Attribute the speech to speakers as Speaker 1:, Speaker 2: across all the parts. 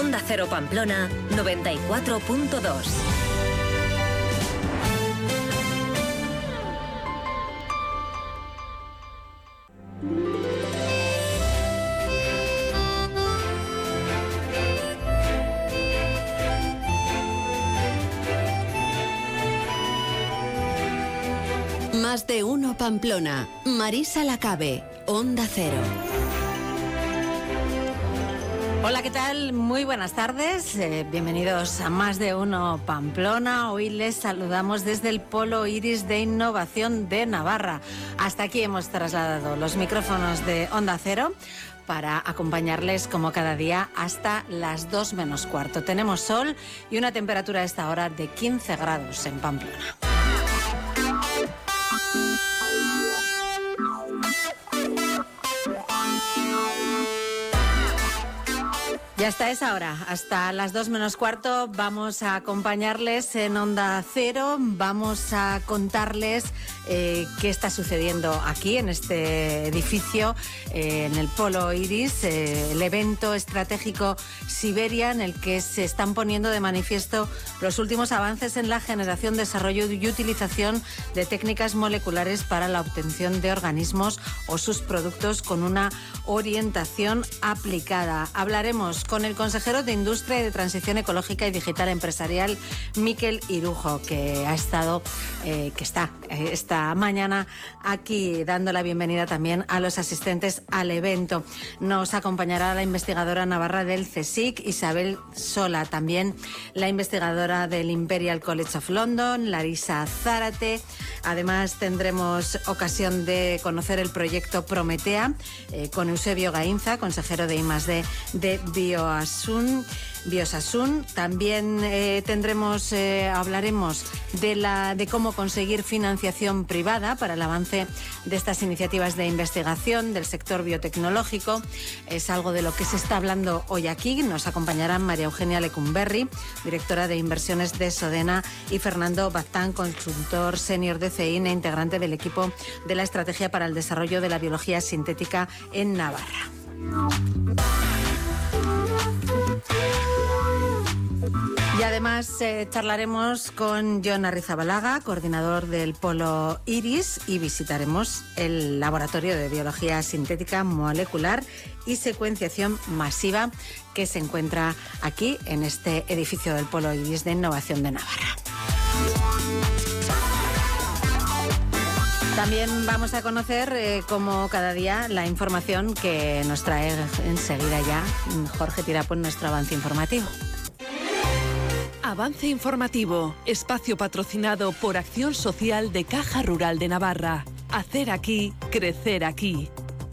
Speaker 1: Onda Cero Pamplona 94.2.
Speaker 2: Más de uno Pamplona. Marisa Lacabe, Onda Cero.
Speaker 3: Hola, ¿qué tal? Muy buenas tardes. Bienvenidos a Más de uno Pamplona. Hoy les saludamos desde el Polo Iris de Innovación de Navarra. Hasta aquí hemos trasladado los micrófonos de Onda Cero para acompañarles como cada día hasta las 2 menos cuarto. Tenemos sol y una temperatura a esta hora de 15 grados en Pamplona. Y hasta esa hora, hasta las 2 menos cuarto, vamos a acompañarles en Onda Cero, vamos a contarles qué está sucediendo aquí en este edificio, en el Polo Iris, el evento estratégico Siberia, en el que se están poniendo de manifiesto los últimos avances en la generación, desarrollo y utilización de técnicas moleculares para la obtención de organismos o sus productos con una orientación aplicada. Hablaremos con el consejero de Industria y de Transición Ecológica y Digital Empresarial, Mikel Irujo, que está esta mañana aquí dando la bienvenida también a los asistentes al evento. Nos acompañará la investigadora navarra del CSIC, Isabel Sola, también la investigadora del Imperial College of London, Larisa Zárate. Además tendremos ocasión de conocer el proyecto Prometea con Eusebio Gainza, consejero de I+D de Biosasun. También hablaremos de cómo conseguir financiación privada para el avance de estas iniciativas de investigación del sector biotecnológico. Es algo de lo que se está hablando hoy aquí. Nos acompañarán María Eugenia Lecumberri, directora de inversiones de Sodena, y Fernando Baztán, consultor senior de CEINE, integrante del equipo de la Estrategia para el Desarrollo de la Biología Sintética en Navarra. Y además charlaremos con Jon Arrizabalaga, coordinador del Polo Iris, y visitaremos el Laboratorio de Biología Sintética Molecular y Secuenciación Masiva que se encuentra aquí en este edificio del Polo Iris de Innovación de Navarra. También vamos a conocer, como cada día, la información que nos trae enseguida ya Jorge Tirapo en nuestro avance informativo.
Speaker 4: Avance informativo, espacio patrocinado por Acción Social de Caja Rural de Navarra. Hacer aquí, crecer aquí.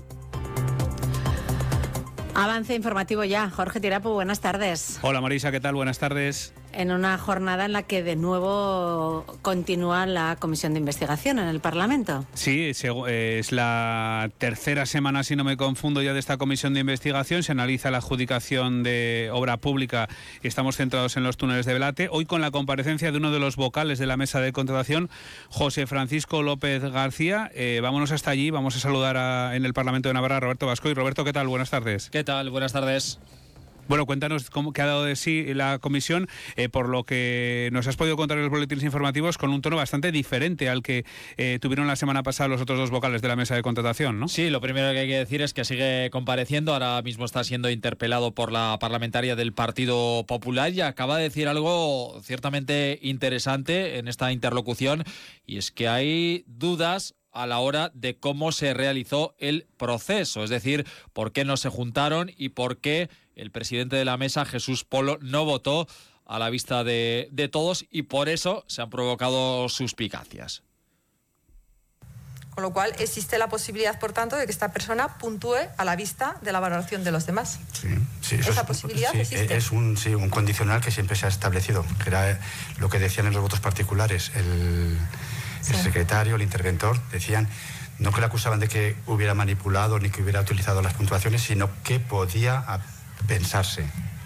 Speaker 3: Avance informativo ya. Jorge Tirapo, buenas tardes.
Speaker 5: Hola Marisa, ¿qué tal? Buenas tardes.
Speaker 3: En una jornada en la que de nuevo continúa la comisión de investigación en el Parlamento.
Speaker 5: Sí, es la tercera semana, si no me confundo, ya de esta comisión de investigación. Se analiza la adjudicación de obra pública y estamos centrados en los túneles de Belate. Hoy con la comparecencia de uno de los vocales de la mesa de contratación, José Francisco López García. Vámonos hasta allí, vamos a saludar en el Parlamento de Navarra a Roberto Bascoy. Roberto, ¿qué tal? Buenas tardes.
Speaker 6: ¿Qué tal? Buenas tardes.
Speaker 5: Bueno, cuéntanos qué ha dado de sí la comisión, por lo que nos has podido contar en los boletines informativos con un tono bastante diferente al que tuvieron la semana pasada los otros dos vocales de la mesa de contratación, ¿no?
Speaker 6: Sí, lo primero que hay que decir es que sigue compareciendo, ahora mismo está siendo interpelado por la parlamentaria del Partido Popular y acaba de decir algo ciertamente interesante en esta interlocución, y es que hay dudas a la hora de cómo se realizó el proceso, es decir, por qué no se juntaron y por qué el presidente de la mesa, Jesús Polo, no votó a la vista de todos, y por eso se han provocado suspicacias.
Speaker 7: Con lo cual existe la posibilidad, por tanto, de que esta persona puntúe a la vista de la valoración de los demás.
Speaker 8: Sí,
Speaker 7: esa posibilidad existe.
Speaker 8: Es un condicional que siempre se ha establecido, que era lo que decían en los votos particulares. El secretario, el interventor, decían no que le acusaban de que hubiera manipulado ni que hubiera utilizado las puntuaciones, sino que podía pensarse.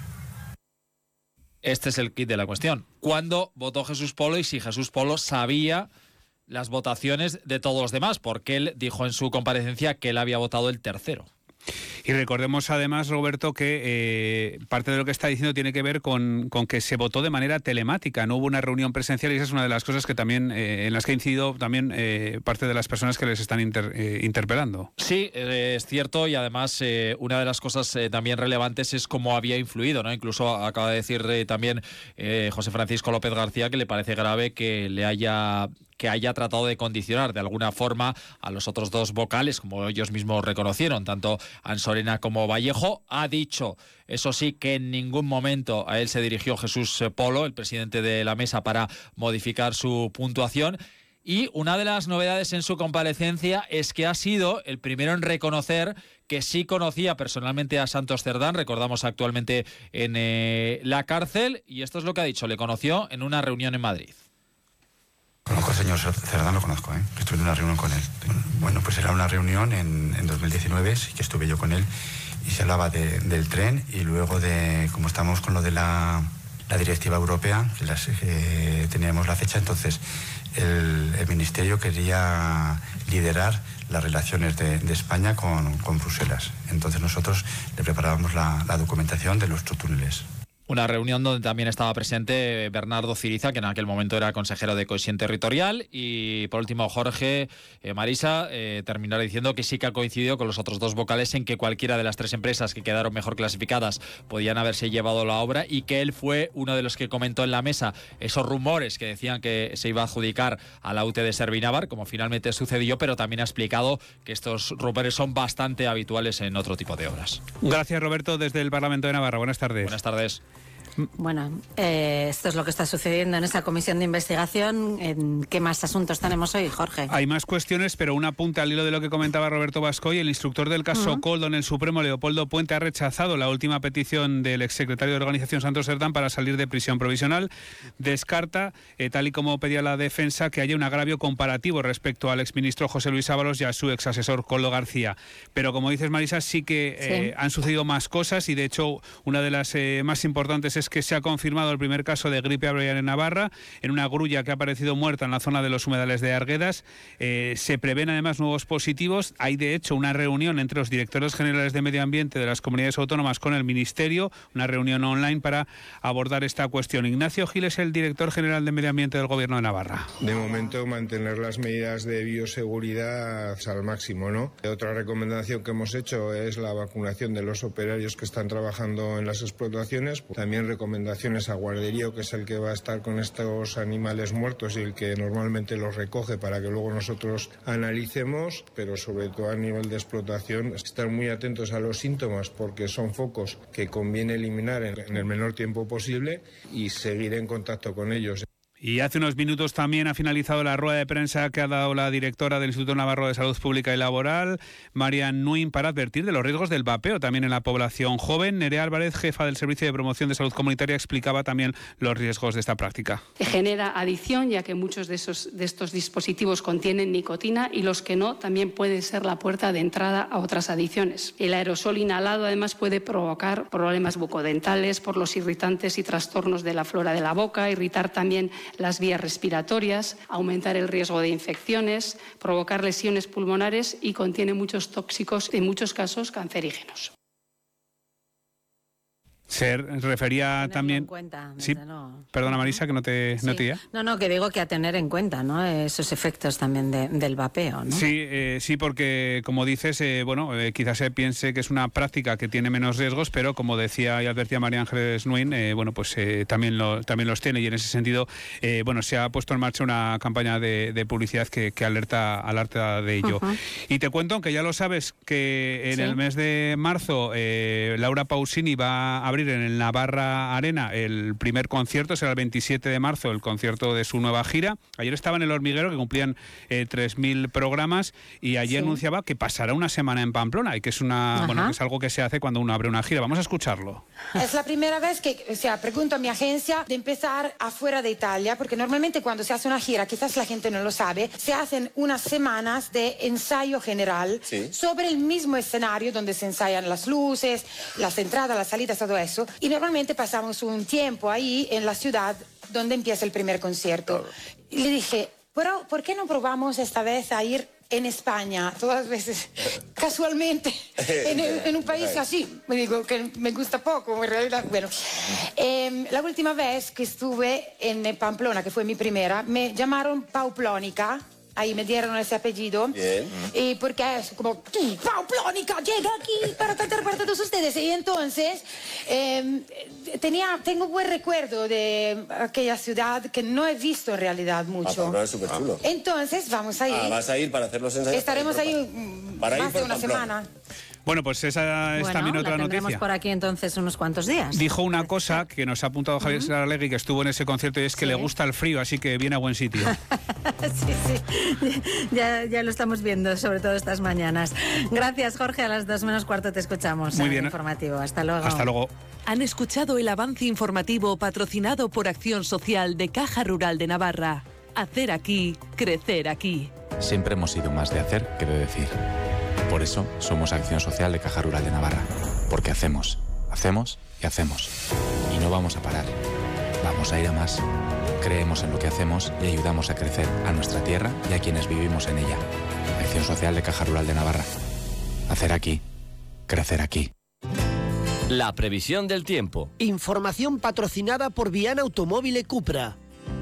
Speaker 6: Este es el kit de la cuestión. ¿Cuándo votó Jesús Polo y si Jesús Polo sabía las votaciones de todos los demás? Porque él dijo en su comparecencia que él había votado el tercero.
Speaker 5: Y recordemos además, Roberto, que parte de lo que está diciendo tiene que ver con que se votó de manera telemática, no hubo una reunión presencial, y esa es una de las cosas que también en las que ha incidido también parte de las personas que les están interpelando.
Speaker 6: Sí, es cierto, y además una de las cosas también relevantes es cómo había influido, ¿no? Incluso acaba de decir también José Francisco López García que le parece grave que haya tratado de condicionar de alguna forma a los otros dos vocales, como ellos mismos reconocieron, tanto Ansorena como Vallejo. Ha dicho, eso sí, que en ningún momento a él se dirigió Jesús Polo, el presidente de la mesa, para modificar su puntuación. Y una de las novedades en su comparecencia es que ha sido el primero en reconocer que sí conocía personalmente a Santos Cerdán, recordamos actualmente en la cárcel, y esto es lo que ha dicho, le conoció en una reunión en Madrid.
Speaker 8: Conozco al señor Cerdán, lo conozco, estuve en una reunión con él. Bueno, pues era una reunión en 2019, sí que estuve yo con él, y se hablaba del tren, y luego de cómo estamos con lo de la directiva europea, que teníamos la fecha, entonces el Ministerio quería liderar las relaciones de España con Bruselas. Entonces nosotros le preparábamos la documentación de los túneles.
Speaker 6: Una reunión donde también estaba presente Bernardo Ciriza, que en aquel momento era consejero de Cohesión Territorial, y por último Jorge Marisa terminará diciendo que sí que ha coincidido con los otros dos vocales en que cualquiera de las tres empresas que quedaron mejor clasificadas podían haberse llevado la obra, y que él fue uno de los que comentó en la mesa esos rumores que decían que se iba a adjudicar a la UTE de Servinavar, como finalmente sucedió, pero también ha explicado que estos rumores son bastante habituales en otro tipo de obras.
Speaker 5: Gracias, Roberto, desde el Parlamento de Navarra. Buenas tardes.
Speaker 6: Buenas tardes.
Speaker 3: Bueno, esto es lo que está sucediendo en esa comisión de investigación. ¿En qué más asuntos tenemos hoy, Jorge?
Speaker 5: Hay más cuestiones, pero un apunte al hilo de lo que comentaba Roberto Bascoy. El instructor del caso Koldo en el Supremo, Leopoldo Puente, ha rechazado la última petición del exsecretario de Organización Santos Cerdán para salir de prisión provisional. Descarta, tal y como pedía la defensa, que haya un agravio comparativo respecto al exministro José Luis Ábalos y a su exasesor Koldo García. Pero como dices, Marisa, sí que han sucedido más cosas, y de hecho una de las más importantes es que se ha confirmado el primer caso de gripe aviar en Navarra, en una grulla que ha aparecido muerta en la zona de los humedales de Arguedas. Se prevén además nuevos positivos. Hay de hecho una reunión entre los directores generales de Medio Ambiente de las comunidades autónomas con el Ministerio, una reunión online para abordar esta cuestión. Ignacio Gil es el director general de Medio Ambiente del Gobierno de Navarra.
Speaker 9: De momento mantener las medidas de bioseguridad al máximo, ¿no? Otra recomendación que hemos hecho es la vacunación de los operarios que están trabajando en las explotaciones. También recomendaciones a Guarderío, que es el que va a estar con estos animales muertos y el que normalmente los recoge para que luego nosotros analicemos, pero sobre todo a nivel de explotación, estar muy atentos a los síntomas porque son focos que conviene eliminar en el menor tiempo posible y seguir en contacto con ellos.
Speaker 5: Y hace unos minutos también ha finalizado la rueda de prensa que ha dado la directora del Instituto Navarro de Salud Pública y Laboral, Marian Nuin, para advertir de los riesgos del vapeo también en la población joven. Nerea Álvarez, jefa del Servicio de Promoción de Salud Comunitaria, explicaba también los riesgos de esta práctica.
Speaker 10: Genera adicción, ya que muchos de estos dispositivos contienen nicotina, y los que no también puede ser la puerta de entrada a otras adicciones. El aerosol inhalado además puede provocar problemas bucodentales por los irritantes y trastornos de la flora de la boca, irritar también las vías respiratorias, aumentar el riesgo de infecciones, provocar lesiones pulmonares y contiene muchos tóxicos, en muchos casos cancerígenos.
Speaker 5: Se refería también... Sí, perdona Marisa, que no te oía.
Speaker 3: No, que digo que a tener en cuenta, ¿no?, esos efectos también del vapeo, ¿no?
Speaker 5: Sí, porque como dices, quizás se piense que es una práctica que tiene menos riesgos, pero como decía y advertía María Ángeles Nuin, también los tiene, y en ese sentido, se ha puesto en marcha una campaña de publicidad que alerta de ello. Y te cuento, aunque ya lo sabes, que en el mes de marzo Laura Pausini va a abrir en el Navarra Arena el primer concierto, será el 27 de marzo, el concierto de su nueva gira. Ayer estaba en El Hormiguero, que cumplían 3.000 programas, y ayer anunciaba que pasará una semana en Pamplona, y que es que es algo que se hace cuando uno abre una gira. Vamos a escucharlo.
Speaker 11: Es la primera vez que, pregunto a mi agencia de empezar afuera de Italia, porque normalmente cuando se hace una gira, quizás la gente no lo sabe, se hacen unas semanas de ensayo general sobre el mismo escenario donde se ensayan las luces, las entradas, las salidas, todo eso. Y normalmente pasamos un tiempo ahí en la ciudad donde empieza el primer concierto. Y le dije, pero ¿por qué no probamos esta vez a ir en España, todas las veces, casualmente, en un país así, me digo que me gusta poco, en realidad, bueno. La última vez que estuve en Pamplona, que fue mi primera, me llamaron Pauplónica. Ahí me dieron ese apellido.
Speaker 12: Bien.
Speaker 11: Y porque es como, Pauplónica, llega aquí para cantar para todos ustedes. Y entonces, tengo buen recuerdo de aquella ciudad que no he visto en realidad mucho.
Speaker 12: Pamplona es súper chulo.
Speaker 11: Entonces, vamos a ir.
Speaker 12: Vas a ir para hacer los ensayos.
Speaker 11: Estaremos ahí más de una semana.
Speaker 5: Bueno, pues esa es también otra
Speaker 3: la
Speaker 5: noticia.
Speaker 3: por aquí entonces unos cuantos días.
Speaker 5: Dijo una cosa que nos ha apuntado Javier Saralegui, que estuvo en ese concierto, y es que le gusta el frío, así que viene a buen sitio.
Speaker 3: Sí. Ya lo estamos viendo, sobre todo estas mañanas. Gracias, Jorge. A las 2:15 te escuchamos.
Speaker 5: Muy bien.
Speaker 3: En Informativo. Hasta luego.
Speaker 5: Hasta luego.
Speaker 4: Han escuchado el avance informativo patrocinado por Acción Social de Caja Rural de Navarra. Hacer aquí, crecer aquí.
Speaker 13: Siempre hemos sido más de hacer que de decir. Por eso somos Acción Social de Caja Rural de Navarra. Porque hacemos y hacemos. Y no vamos a parar. Vamos a ir a más. Creemos en lo que hacemos y ayudamos a crecer a nuestra tierra y a quienes vivimos en ella. Acción Social de Caja Rural de Navarra. Hacer aquí, crecer aquí.
Speaker 14: La previsión del tiempo. Información patrocinada por Viana Automóvil Cupra.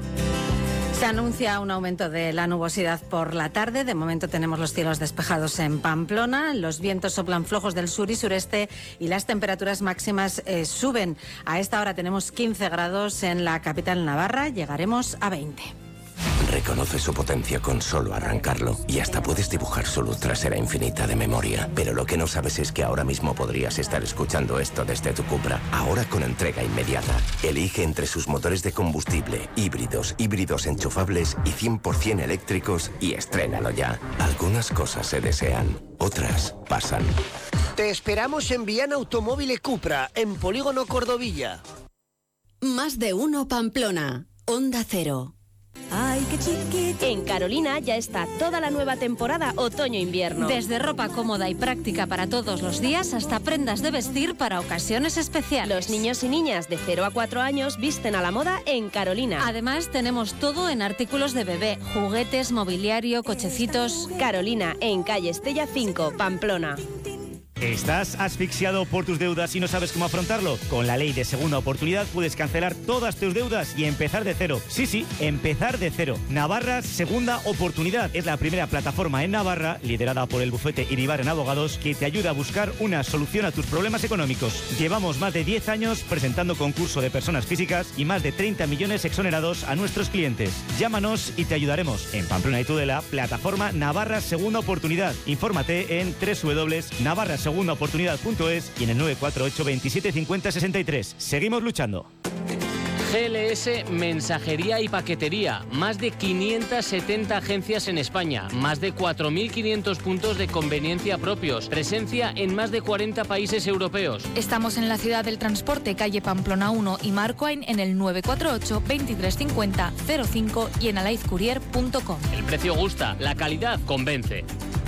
Speaker 3: Se anuncia un aumento de la nubosidad por la tarde. De momento tenemos los cielos despejados en Pamplona. Los vientos soplan flojos del sur y sureste y las temperaturas máximas suben. A esta hora tenemos 15 grados en la capital navarra. Llegaremos a 20.
Speaker 15: Reconoce su potencia con solo arrancarlo y hasta puedes dibujar su luz trasera infinita de memoria. Pero lo que no sabes es que ahora mismo podrías estar escuchando esto desde tu Cupra. Ahora con entrega inmediata. Elige entre sus motores de combustible, híbridos enchufables y 100% eléctricos y estrénalo ya. Algunas cosas se desean, otras pasan.
Speaker 14: Te esperamos en Viana Automóvil Cupra, en Polígono Cordovilla.
Speaker 2: Más de uno Pamplona, Onda Cero.
Speaker 16: ¡Ay, qué chiquito! En Carolina ya está toda la nueva temporada otoño-invierno.
Speaker 17: Desde ropa cómoda y práctica para todos los días hasta prendas de vestir para ocasiones especiales.
Speaker 16: Los niños y niñas de 0 a 4 años visten a la moda en Carolina.
Speaker 17: Además, tenemos todo en artículos de bebé, juguetes, mobiliario, cochecitos.
Speaker 16: Carolina, en calle Estella 5, Pamplona.
Speaker 18: ¿Estás asfixiado por tus deudas y no sabes cómo afrontarlo? Con la ley de segunda oportunidad puedes cancelar todas tus deudas y empezar de cero. Sí, empezar de cero. Navarra Segunda Oportunidad es la primera plataforma en Navarra, liderada por el bufete Iribarren Abogados, que te ayuda a buscar una solución a tus problemas económicos. Llevamos más de 10 años presentando concurso de personas físicas y más de 30 millones exonerados a nuestros clientes. Llámanos y te ayudaremos. En Pamplona y Tudela, plataforma Navarra Segunda Oportunidad. Infórmate en www.navarrasegundaoportunidad.es y en el 948 27 50 63. Seguimos luchando.
Speaker 19: GLS Mensajería y Paquetería. Más de 570 agencias en España. Más de 4.500 puntos de conveniencia propios. Presencia en más de 40 países europeos.
Speaker 17: Estamos en la ciudad del transporte, calle Pamplona 1 y Marcoain en el 948 23 50 05 y en alaizcourier.com.
Speaker 19: El precio gusta, la calidad convence.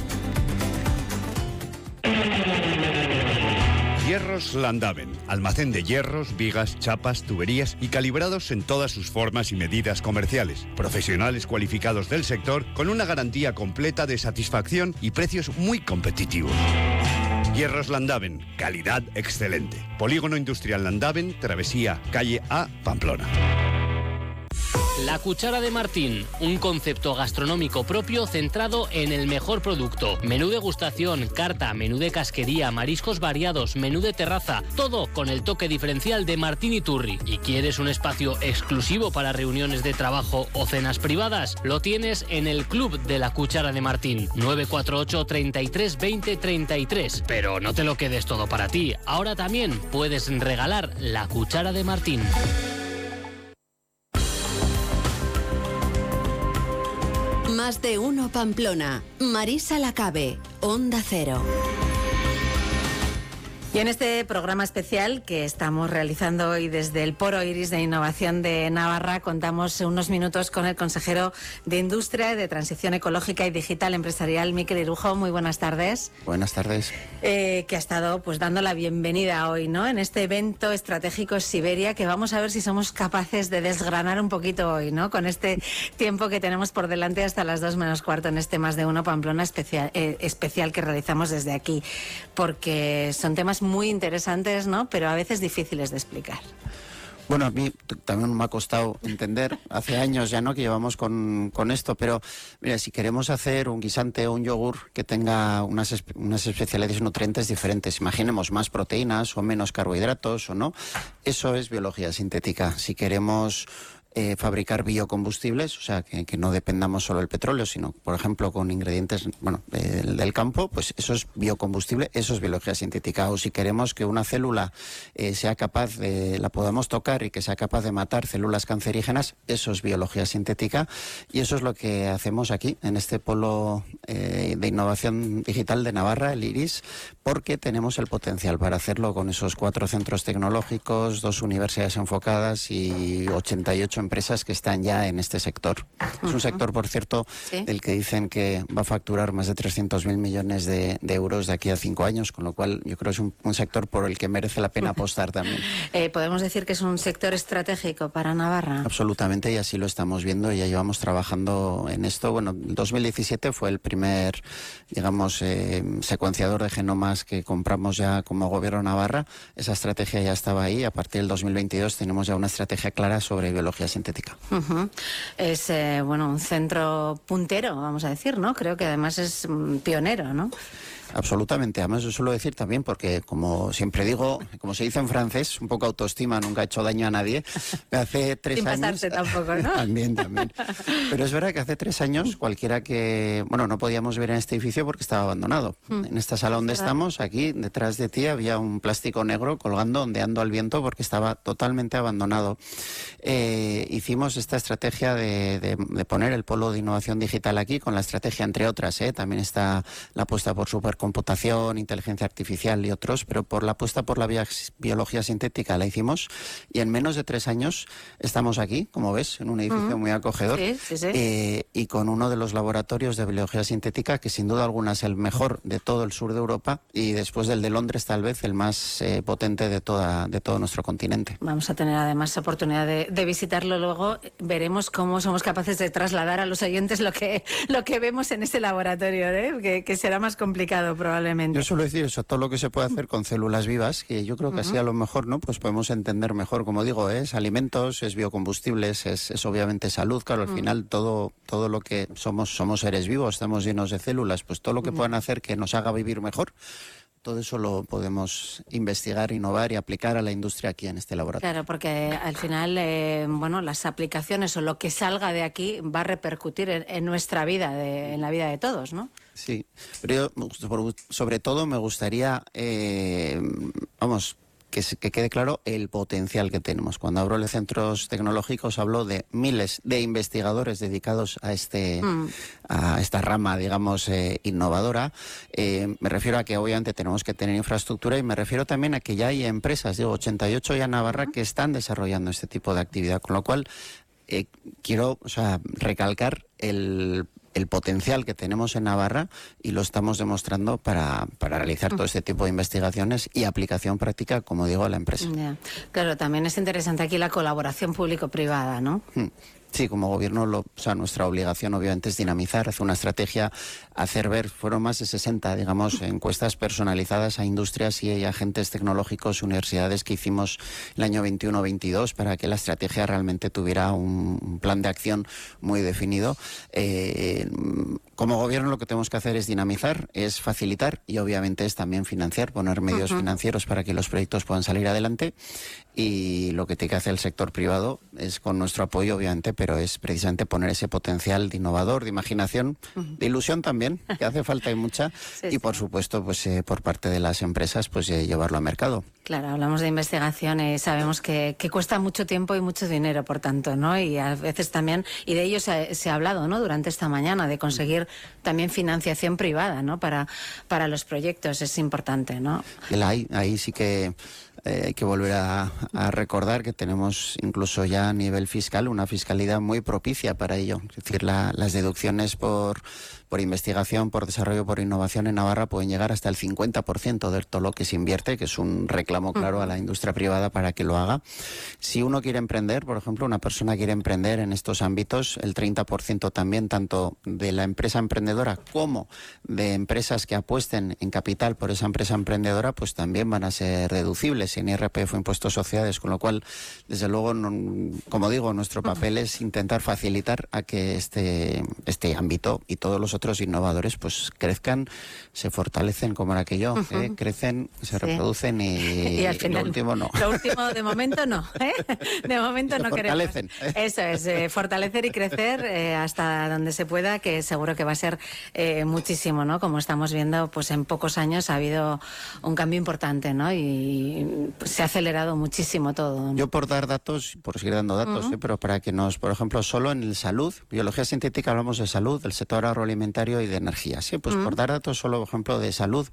Speaker 20: Hierros Landaven, almacén de hierros, vigas, chapas, tuberías y calibrados en todas sus formas y medidas comerciales. Profesionales cualificados del sector con una garantía completa de satisfacción y precios muy competitivos. Hierros Landaven, calidad excelente. Polígono Industrial Landaven, Travesía, calle A, Pamplona.
Speaker 19: La Cuchara de Martín, un concepto gastronómico propio centrado en el mejor producto. Menú degustación, carta, menú de casquería, mariscos variados, menú de terraza, todo con el toque diferencial de Martín Iturri. ¿Y quieres un espacio exclusivo para reuniones de trabajo o cenas privadas? Lo tienes en el Club de la Cuchara de Martín, 948 33 20 33. Pero no te lo quedes todo para ti, ahora también puedes regalar la Cuchara de Martín.
Speaker 2: Más de uno Pamplona. Marisa Lacabe, Onda Cero.
Speaker 3: Y en este programa especial que estamos realizando hoy desde el Foro Iris de Innovación de Navarra, contamos unos minutos con el consejero de Industria, de Transición Ecológica y Digital Empresarial, Mikel Irujo. Muy buenas tardes.
Speaker 21: Buenas tardes.
Speaker 3: Que ha estado pues dando la bienvenida hoy, ¿no?, en este evento estratégico Siberia, que vamos a ver si somos capaces de desgranar un poquito hoy, ¿no?, con este tiempo que tenemos por delante hasta las 2 menos cuarto en este Más de Uno Pamplona especial que realizamos desde aquí, porque son temas muy interesantes, ¿no?, pero a veces difíciles de explicar.
Speaker 21: Bueno, a mí también me ha costado entender, hace años ya, ¿no?, que llevamos con esto, pero mira, si queremos hacer un guisante o un yogur que tenga unas especialidades nutrientes diferentes, imaginemos más proteínas o menos carbohidratos o no, eso es biología sintética. Si queremos fabricar biocombustibles, o sea, que no dependamos solo del petróleo, sino, por ejemplo, con ingredientes del campo, pues eso es biocombustible, eso es biología sintética. O si queremos que una célula sea capaz la podamos tocar y que sea capaz de matar células cancerígenas, eso es biología sintética, y eso es lo que hacemos aquí, en este polo de innovación digital de Navarra, el IRIS, porque tenemos el potencial para hacerlo con esos 4 centros tecnológicos, 2 universidades enfocadas y 88 empresas que están ya en este sector. Es un sector, por cierto, del que dicen que va a facturar más de 300.000 millones de euros de aquí a 5 años, con lo cual yo creo que es un sector por el que merece la pena apostar también.
Speaker 3: ¿Podemos decir que es un sector estratégico para Navarra?
Speaker 21: Absolutamente, y así lo estamos viendo, ya llevamos trabajando en esto. Bueno, 2017 fue el primer, digamos, secuenciador de genomas que compramos ya como Gobierno Navarra. Esa estrategia ya estaba ahí. A partir del 2022 tenemos ya una estrategia clara sobre biología sintética.
Speaker 3: Es un centro puntero, vamos a decir, ¿no? Creo que además es pionero, ¿no?
Speaker 21: Absolutamente, además yo suelo decir también, porque como siempre digo, como se dice en francés, un poco autoestima nunca ha hecho daño a nadie. Hace 3
Speaker 3: Sin
Speaker 21: años...
Speaker 3: pasarse tampoco, ¿no?
Speaker 21: También. Pero es verdad que hace 3 años cualquiera que... Bueno, no podíamos ver en este edificio porque estaba abandonado. En esta sala donde estamos, aquí, detrás de ti, había un plástico negro colgando, ondeando al viento porque estaba totalmente abandonado. Hicimos esta estrategia de poner el polo de innovación digital aquí, con la estrategia, entre otras, también está la apuesta por supercomputación, inteligencia artificial y otros, pero por la apuesta por la biología sintética la hicimos, y en menos de 3 años estamos aquí, como ves, en un edificio muy acogedor, y con uno de los laboratorios de biología sintética que sin duda alguna es el mejor de todo el sur de Europa, y después del de Londres tal vez el más potente de todo nuestro continente.
Speaker 3: Vamos a tener además oportunidad de visitarlo luego. Veremos cómo somos capaces de trasladar a los oyentes lo que vemos en ese laboratorio, que será más complicado probablemente.
Speaker 21: Yo suelo decir eso, todo lo que se puede hacer con células vivas, que yo creo que así a lo mejor, ¿no?, pues podemos entender mejor, como digo, es alimentos, es biocombustibles, es obviamente salud. Claro, al final todo lo que somos seres vivos, estamos llenos de células, pues todo lo que puedan hacer que nos haga vivir mejor, todo eso lo podemos investigar, innovar y aplicar a la industria aquí en este laboratorio.
Speaker 3: Claro, porque al final, las aplicaciones o lo que salga de aquí va a repercutir en nuestra vida, en la vida de todos, ¿no?
Speaker 21: Sí, pero yo sobre todo me gustaría, que quede claro el potencial que tenemos. Cuando hablo de centros tecnológicos hablo de miles de investigadores dedicados a esta rama, digamos, innovadora. Me refiero a que obviamente tenemos que tener infraestructura, y me refiero también a que ya hay empresas, 88 ya en Navarra, que están desarrollando este tipo de actividad, con lo cual quiero recalcar el potencial que tenemos en Navarra, y lo estamos demostrando para realizar todo este tipo de investigaciones y aplicación práctica, como digo, a la empresa.
Speaker 3: Claro, también es interesante aquí la colaboración público-privada, ¿no?
Speaker 21: Sí, como gobierno, nuestra obligación obviamente es dinamizar, hacer una estrategia, hacer ver, fueron más de 60, digamos, encuestas personalizadas a industrias y agentes tecnológicos, universidades, que hicimos el año 21-22 para que la estrategia realmente tuviera un plan de acción muy definido. Como gobierno lo que tenemos que hacer es dinamizar, es facilitar y obviamente es también financiar, poner medios financieros para que los proyectos puedan salir adelante. y lo que tiene que hacer el sector privado es con nuestro apoyo, obviamente, pero es precisamente poner ese potencial de innovador, de imaginación, de ilusión también, que hace falta y mucha, y por supuesto, pues por parte de las empresas, pues llevarlo al mercado.
Speaker 3: Claro, hablamos de investigación y sabemos que cuesta mucho tiempo y mucho dinero, por tanto, ¿no? Y a veces también, y de ello se ha hablado, ¿no? Durante esta mañana, de conseguir también financiación privada, ¿no? Para los proyectos, es importante, ¿no?
Speaker 21: Ahí sí que hay que volver a recordar que tenemos incluso ya a nivel fiscal una fiscalidad muy propicia para ello. Es decir, las deducciones por investigación, por desarrollo, por innovación en Navarra pueden llegar hasta el 50% de todo lo que se invierte, que es un reclamo claro a la industria privada para que lo haga. Si uno quiere emprender, por ejemplo, una persona quiere emprender en estos ámbitos, el 30% también, tanto de la empresa emprendedora como de empresas que apuesten en capital por esa empresa emprendedora, pues también van a ser deducibles en IRPF o impuestos sociales, con lo cual, desde luego, como digo, nuestro papel es intentar facilitar a que este ámbito y todos los otros innovadores pues crezcan, se fortalecen, como era aquello, crecen, se reproducen y
Speaker 3: al final,
Speaker 21: lo último no.
Speaker 3: Lo último, de momento no, ¿eh? De momento no queremos. Eso es, fortalecer y crecer hasta donde se pueda, que seguro que va a ser muchísimo, ¿no? Como estamos viendo, pues en pocos años ha habido un cambio importante, ¿no? Y pues, se ha acelerado muchísimo todo, ¿no?
Speaker 21: Yo por dar datos, por seguir dando datos, pero para que por ejemplo, solo en el salud, biología sintética hablamos de salud, del sector agroalimentario y de energía. Sí, pues por dar datos solo, por ejemplo, de salud,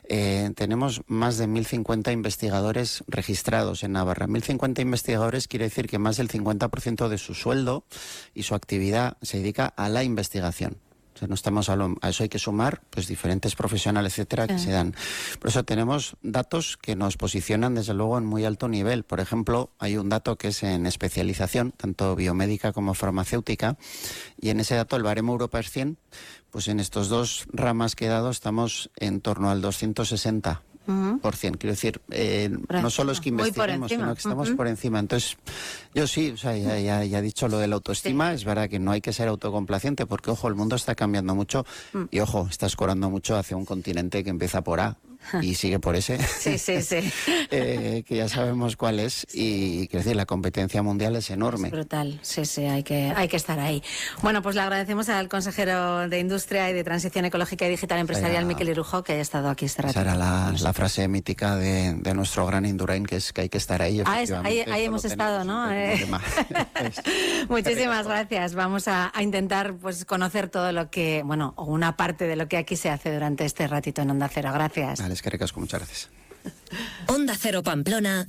Speaker 21: tenemos más de 1.050 investigadores registrados en Navarra. 1.050 investigadores quiere decir que más del 50% de su sueldo y su actividad se dedica a la investigación. O sea, no estamos a eso hay que sumar pues diferentes profesionales, etcétera, que se dan. Por eso tenemos datos que nos posicionan desde luego en muy alto nivel. Por ejemplo, hay un dato que es en especialización, tanto biomédica como farmacéutica, y en ese dato el baremo Europa es 100, pues en estos dos ramas que he dado estamos en torno al 260%. Quiero decir, no solo es que investiguemos, sino que estamos por encima. Entonces, yo sí, o sea, ya he dicho lo de la autoestima, es verdad que no hay que ser autocomplaciente, porque, ojo, el mundo está cambiando mucho y, ojo, está escorando mucho hacia un continente que empieza por A y sigue por ese, que ya sabemos cuál es, y quiero decir, la competencia mundial es enorme.
Speaker 3: Es brutal, sí, hay que estar ahí. Bueno, pues le agradecemos al consejero de Industria y de Transición Ecológica y Digital Empresarial, Miquel Irujo, que haya estado aquí este rato.
Speaker 21: Esa era la frase mítica de nuestro gran Indurain, que es que hay que estar ahí.
Speaker 3: Ahí hemos estado, ¿no? Muchísimas gracias. Vamos a intentar pues conocer todo lo que, bueno, o una parte de lo que aquí se hace durante este ratito en Onda Cero. Gracias.
Speaker 21: Vale, es que ricasco, muchas gracias.
Speaker 2: Onda Cero Pamplona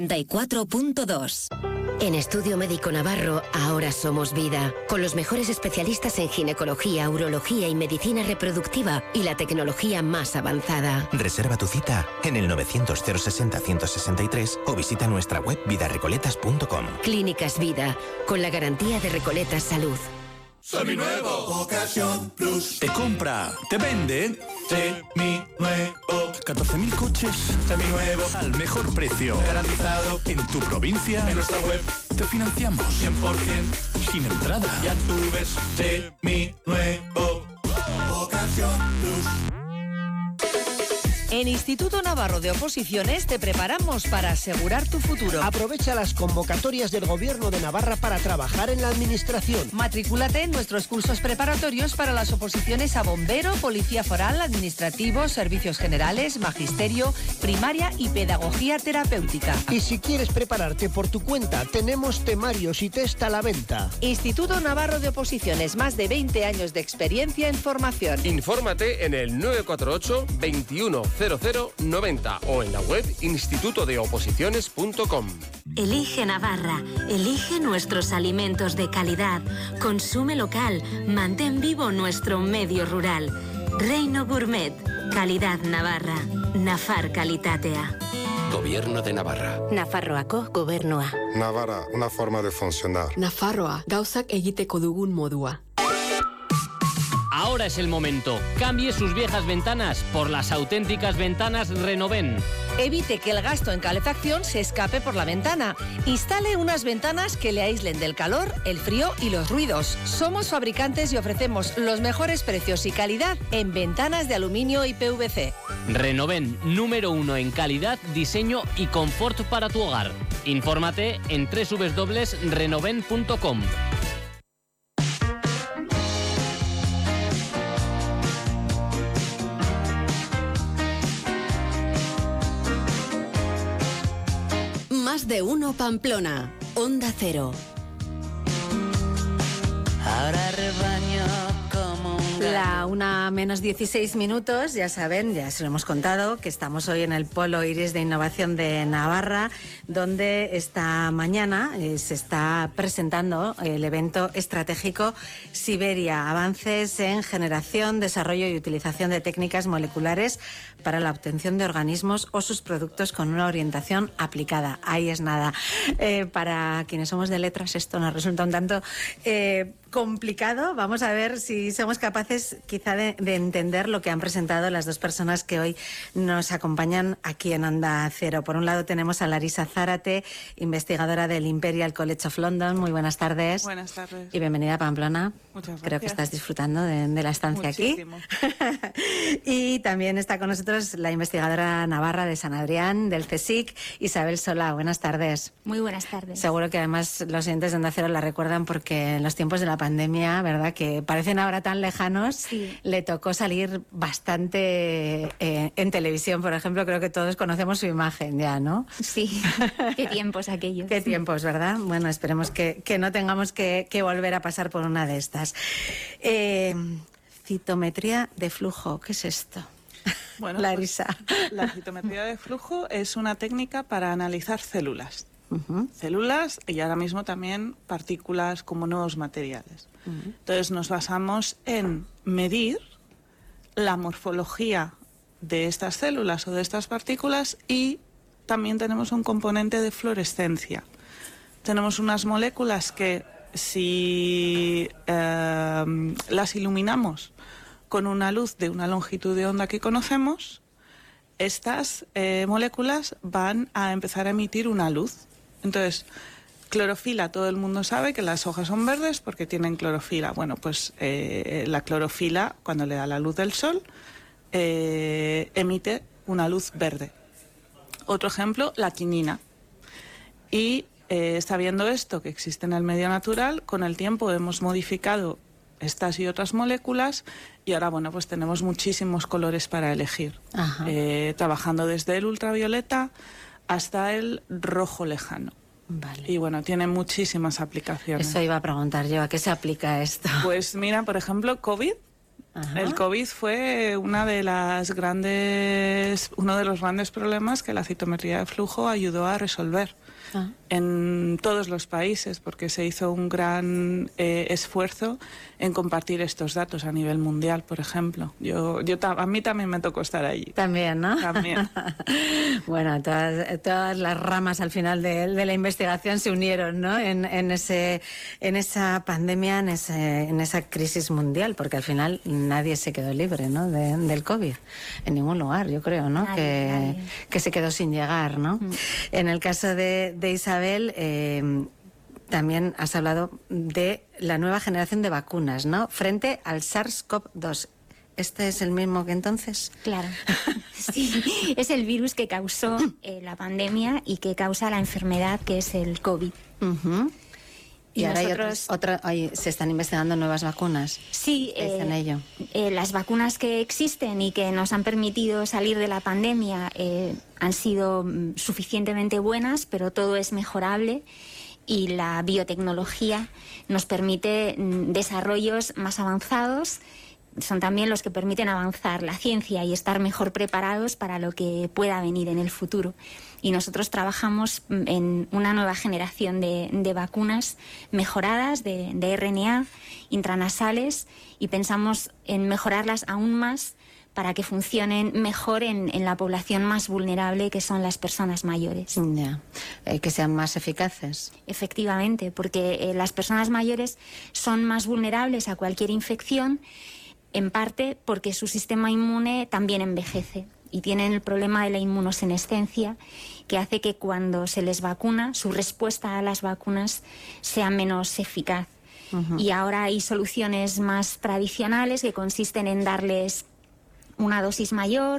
Speaker 2: 94.2. En Estudio Médico Navarro, ahora somos vida, con los mejores especialistas en ginecología, urología y medicina reproductiva y la tecnología más avanzada.
Speaker 1: Reserva tu cita en el 900 060 163 o visita nuestra web vidarecoletas.com.
Speaker 2: Clínicas Vida, con la garantía de Recoletas Salud.
Speaker 22: Seminuevo, Ocasión Plus. Te compra, te vende. Seminuevo. 14.000 coches. Seminuevo. Al mejor precio. Garantizado. En tu provincia. En nuestra web. Te financiamos 100%. Sin entrada. Ya tú ves. Seminuevo. Ocasión Plus.
Speaker 23: En Instituto Navarro de Oposiciones te preparamos para asegurar tu futuro.
Speaker 24: Aprovecha las convocatorias del Gobierno de Navarra para trabajar en la administración.
Speaker 23: Matrículate en nuestros cursos preparatorios para las oposiciones a bombero, policía foral, administrativo, servicios generales, magisterio, primaria y pedagogía terapéutica.
Speaker 24: Y si quieres prepararte por tu cuenta, tenemos temarios y test a la venta.
Speaker 23: Instituto Navarro de Oposiciones, más de 20 años de experiencia en formación.
Speaker 25: Infórmate en el 948 21 0090 o en la web institutodeoposiciones.com.
Speaker 26: Elige Navarra, elige nuestros alimentos de calidad, consume local, mantén vivo nuestro medio rural. Reino Gourmet, calidad Navarra, Nafar Calitatea.
Speaker 1: Gobierno de Navarra.
Speaker 26: Nafarroako gobernua.
Speaker 27: Navarra, una forma de funcionar.
Speaker 28: Nafarroa, gauzak egiteko dugun modua.
Speaker 19: Ahora es el momento. Cambie sus viejas ventanas por las auténticas ventanas Renoven.
Speaker 23: Evite que el gasto en calefacción se escape por la ventana. Instale unas ventanas que le aíslen del calor, el frío y los ruidos. Somos fabricantes y ofrecemos los mejores precios y calidad en ventanas de aluminio y PVC.
Speaker 19: Renoven, número 1 en calidad, diseño y confort para tu hogar. Infórmate en www.renoven.com.
Speaker 2: Más de uno Pamplona, Onda Cero.
Speaker 3: Ahora rebaño como un gallo. La 1:16, ya saben, ya se lo hemos contado, que estamos hoy en el Polo Iris de Innovación de Navarra, donde esta mañana se está presentando el evento estratégico Siberia, avances en generación, desarrollo y utilización de técnicas moleculares para la obtención de organismos o sus productos con una orientación aplicada. Ahí es nada. Para quienes somos de letras esto nos resulta un tanto complicado. Vamos a ver si somos capaces quizá de entender lo que han presentado las dos personas que hoy nos acompañan aquí en Onda Cero. Por un lado tenemos a Larisa Zárate, investigadora del Imperial College of London. Muy buenas tardes.
Speaker 5: Buenas tardes.
Speaker 3: Y bienvenida a Pamplona.
Speaker 5: Muchas gracias.
Speaker 3: Creo que estás disfrutando de la estancia
Speaker 5: Muchísimo.
Speaker 3: aquí. Y también está con nosotros la investigadora navarra de San Adrián, del CSIC, Isabel Solá. Buenas tardes.
Speaker 6: Muy buenas tardes.
Speaker 3: Seguro que además los oyentes de Onda Cero la recuerdan porque en los tiempos de la pandemia, ¿verdad?, que parecen ahora tan lejanos,
Speaker 6: sí,
Speaker 3: le tocó salir bastante en televisión, por ejemplo. Creo que todos conocemos su imagen ya, ¿no?
Speaker 6: Sí, qué tiempos aquellos.
Speaker 3: Qué tiempos, ¿verdad? Bueno, esperemos que no tengamos que volver a pasar por una de estas. Citometría de flujo, ¿qué es esto?
Speaker 5: Bueno,
Speaker 3: Larisa.
Speaker 5: Pues, la citometría de flujo es una técnica para analizar células. Células y ahora mismo también partículas como nuevos materiales. Entonces nos basamos en medir la morfología de estas células o de estas partículas y también tenemos un componente de fluorescencia. Tenemos unas moléculas que si las iluminamos con una luz de una longitud de onda que conocemos, estas moléculas van a empezar a emitir una luz. Entonces, clorofila, todo el mundo sabe que las hojas son verdes porque tienen clorofila. Bueno, pues la clorofila, cuando le da la luz del sol, emite una luz verde. Otro ejemplo, la quinina. Y sabiendo esto, que existe en el medio natural, con el tiempo hemos modificado estas y otras moléculas y ahora, bueno, pues tenemos muchísimos colores para elegir. Trabajando desde el ultravioleta hasta el rojo lejano.
Speaker 3: Vale.
Speaker 5: Y bueno, tiene muchísimas aplicaciones.
Speaker 3: Eso iba a preguntar yo, ¿a qué se aplica esto?
Speaker 5: Pues mira, por ejemplo, COVID. El COVID fue uno de los grandes problemas que la citometría de flujo ayudó a resolver en todos los países, porque se hizo un gran esfuerzo en compartir estos datos a nivel mundial, por ejemplo. A mí también me tocó estar allí.
Speaker 3: También, ¿no?
Speaker 5: También.
Speaker 3: Bueno, todas las ramas al final de la investigación se unieron, ¿no? En esa pandemia, en esa crisis mundial, porque al final nadie se quedó libre, ¿no?, del COVID, en ningún lugar, yo creo, ¿no?
Speaker 6: Nadie.
Speaker 3: Que se quedó sin llegar, ¿no? En el caso de Isabel, también has hablado de la nueva generación de vacunas, ¿no?, frente al SARS-CoV-2. ¿Este es el mismo que entonces?
Speaker 6: Claro, sí, es el virus que causó la pandemia y que causa la enfermedad que es el COVID.
Speaker 3: Y ahora
Speaker 6: nosotros...
Speaker 3: se están investigando nuevas vacunas.
Speaker 6: Sí,
Speaker 3: en ello.
Speaker 6: Las vacunas que existen y que nos han permitido salir de la pandemia han sido suficientemente buenas, pero todo es mejorable y la biotecnología nos permite desarrollos más avanzados. Son también los que permiten avanzar la ciencia y estar mejor preparados para lo que pueda venir en el futuro. Y nosotros trabajamos en una nueva generación de vacunas mejoradas, de RNA, intranasales, y pensamos en mejorarlas aún más para que funcionen mejor en la población más vulnerable, que son las personas mayores.
Speaker 3: Ya. Que sean más eficaces.
Speaker 6: Efectivamente, porque las personas mayores son más vulnerables a cualquier infección, en parte porque su sistema inmune también envejece y tienen el problema de la inmunosenescencia, que hace que cuando se les vacuna, su respuesta a las vacunas sea menos eficaz. Y ahora hay soluciones más tradicionales que consisten en darles una dosis mayor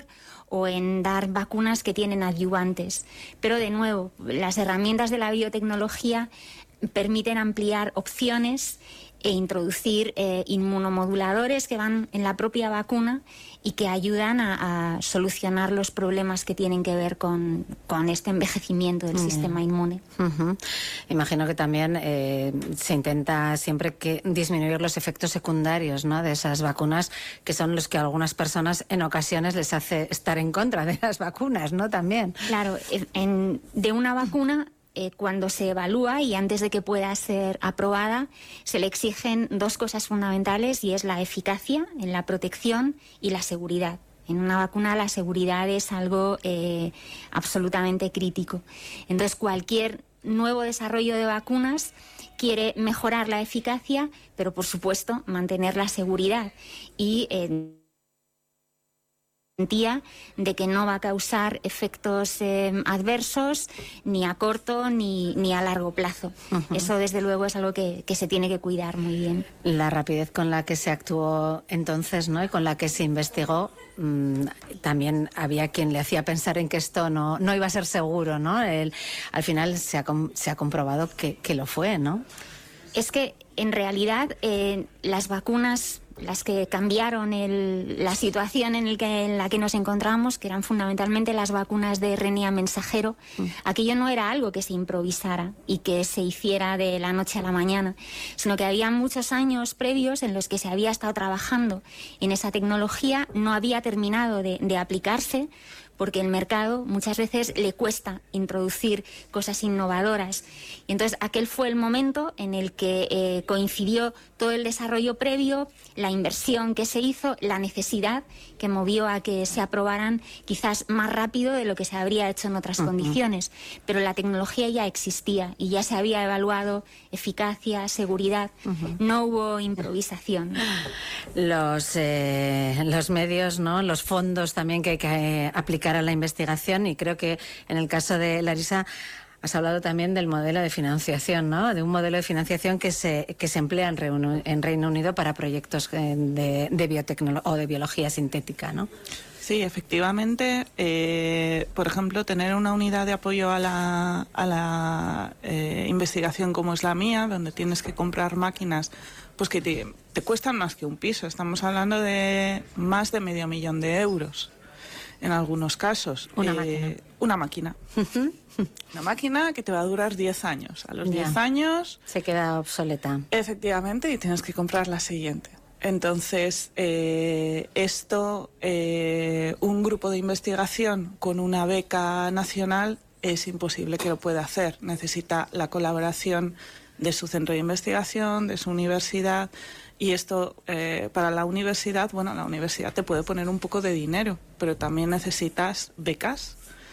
Speaker 6: o en dar vacunas que tienen adyuvantes. Pero de nuevo, las herramientas de la biotecnología permiten ampliar opciones e introducir inmunomoduladores que van en la propia vacuna y que ayudan a solucionar los problemas que tienen que ver con este envejecimiento del sistema inmune.
Speaker 3: Imagino que también se intenta siempre disminuir los efectos secundarios, ¿no?, de esas vacunas, que son los que a algunas personas en ocasiones les hace estar en contra de las vacunas, ¿no? También.
Speaker 6: Claro, de una vacuna, cuando se evalúa y antes de que pueda ser aprobada, se le exigen dos cosas fundamentales, y es la eficacia en la protección y la seguridad. En una vacuna la seguridad es algo absolutamente crítico. Entonces, cualquier nuevo desarrollo de vacunas quiere mejorar la eficacia, pero por supuesto mantener la seguridad y de que no va a causar efectos adversos ni a corto ni a largo plazo. Eso desde luego es algo que se tiene que cuidar muy bien.
Speaker 3: La rapidez con la que se actuó entonces, ¿no?, y con la que se investigó, también había quien le hacía pensar en que esto no iba a ser seguro, ¿no? Al final se ha comprobado que lo fue, ¿no?
Speaker 6: Es que en realidad las vacunas, las que cambiaron la situación en la que nos encontramos, que eran fundamentalmente las vacunas de RNA mensajero, aquello no era algo que se improvisara y que se hiciera de la noche a la mañana, sino que había muchos años previos en los que se había estado trabajando en esa tecnología, no había terminado de aplicarse, porque el mercado muchas veces le cuesta introducir cosas innovadoras. Y entonces aquel fue el momento en el que coincidió todo el desarrollo previo, la inversión que se hizo, la necesidad que movió a que se aprobaran quizás más rápido de lo que se habría hecho en otras condiciones. Pero la tecnología ya existía y ya se había evaluado eficacia, seguridad. No hubo improvisación.
Speaker 3: Los medios, ¿no?, los fondos también que hay que aplicar a la investigación, y creo que en el caso de Larisa has hablado también del modelo de financiación, ¿no?, de un modelo de financiación que se emplea en Reino Unido para proyectos de biotecnología o de biología sintética, ¿no?
Speaker 5: Sí, efectivamente. Por ejemplo, tener una unidad de apoyo a la investigación como es la mía, donde tienes que comprar máquinas pues que te cuestan más que un piso. Estamos hablando de más de $500,000 euros. En algunos casos. Una máquina. Una máquina que te va a durar 10 años. A los 10 años...
Speaker 3: se queda obsoleta.
Speaker 5: Efectivamente, y tienes que comprar la siguiente. Entonces, un grupo de investigación con una beca nacional es imposible que lo pueda hacer. Necesita la colaboración de su centro de investigación, de su universidad. Y esto, para la universidad, la universidad te puede poner un poco de dinero, pero también necesitas becas,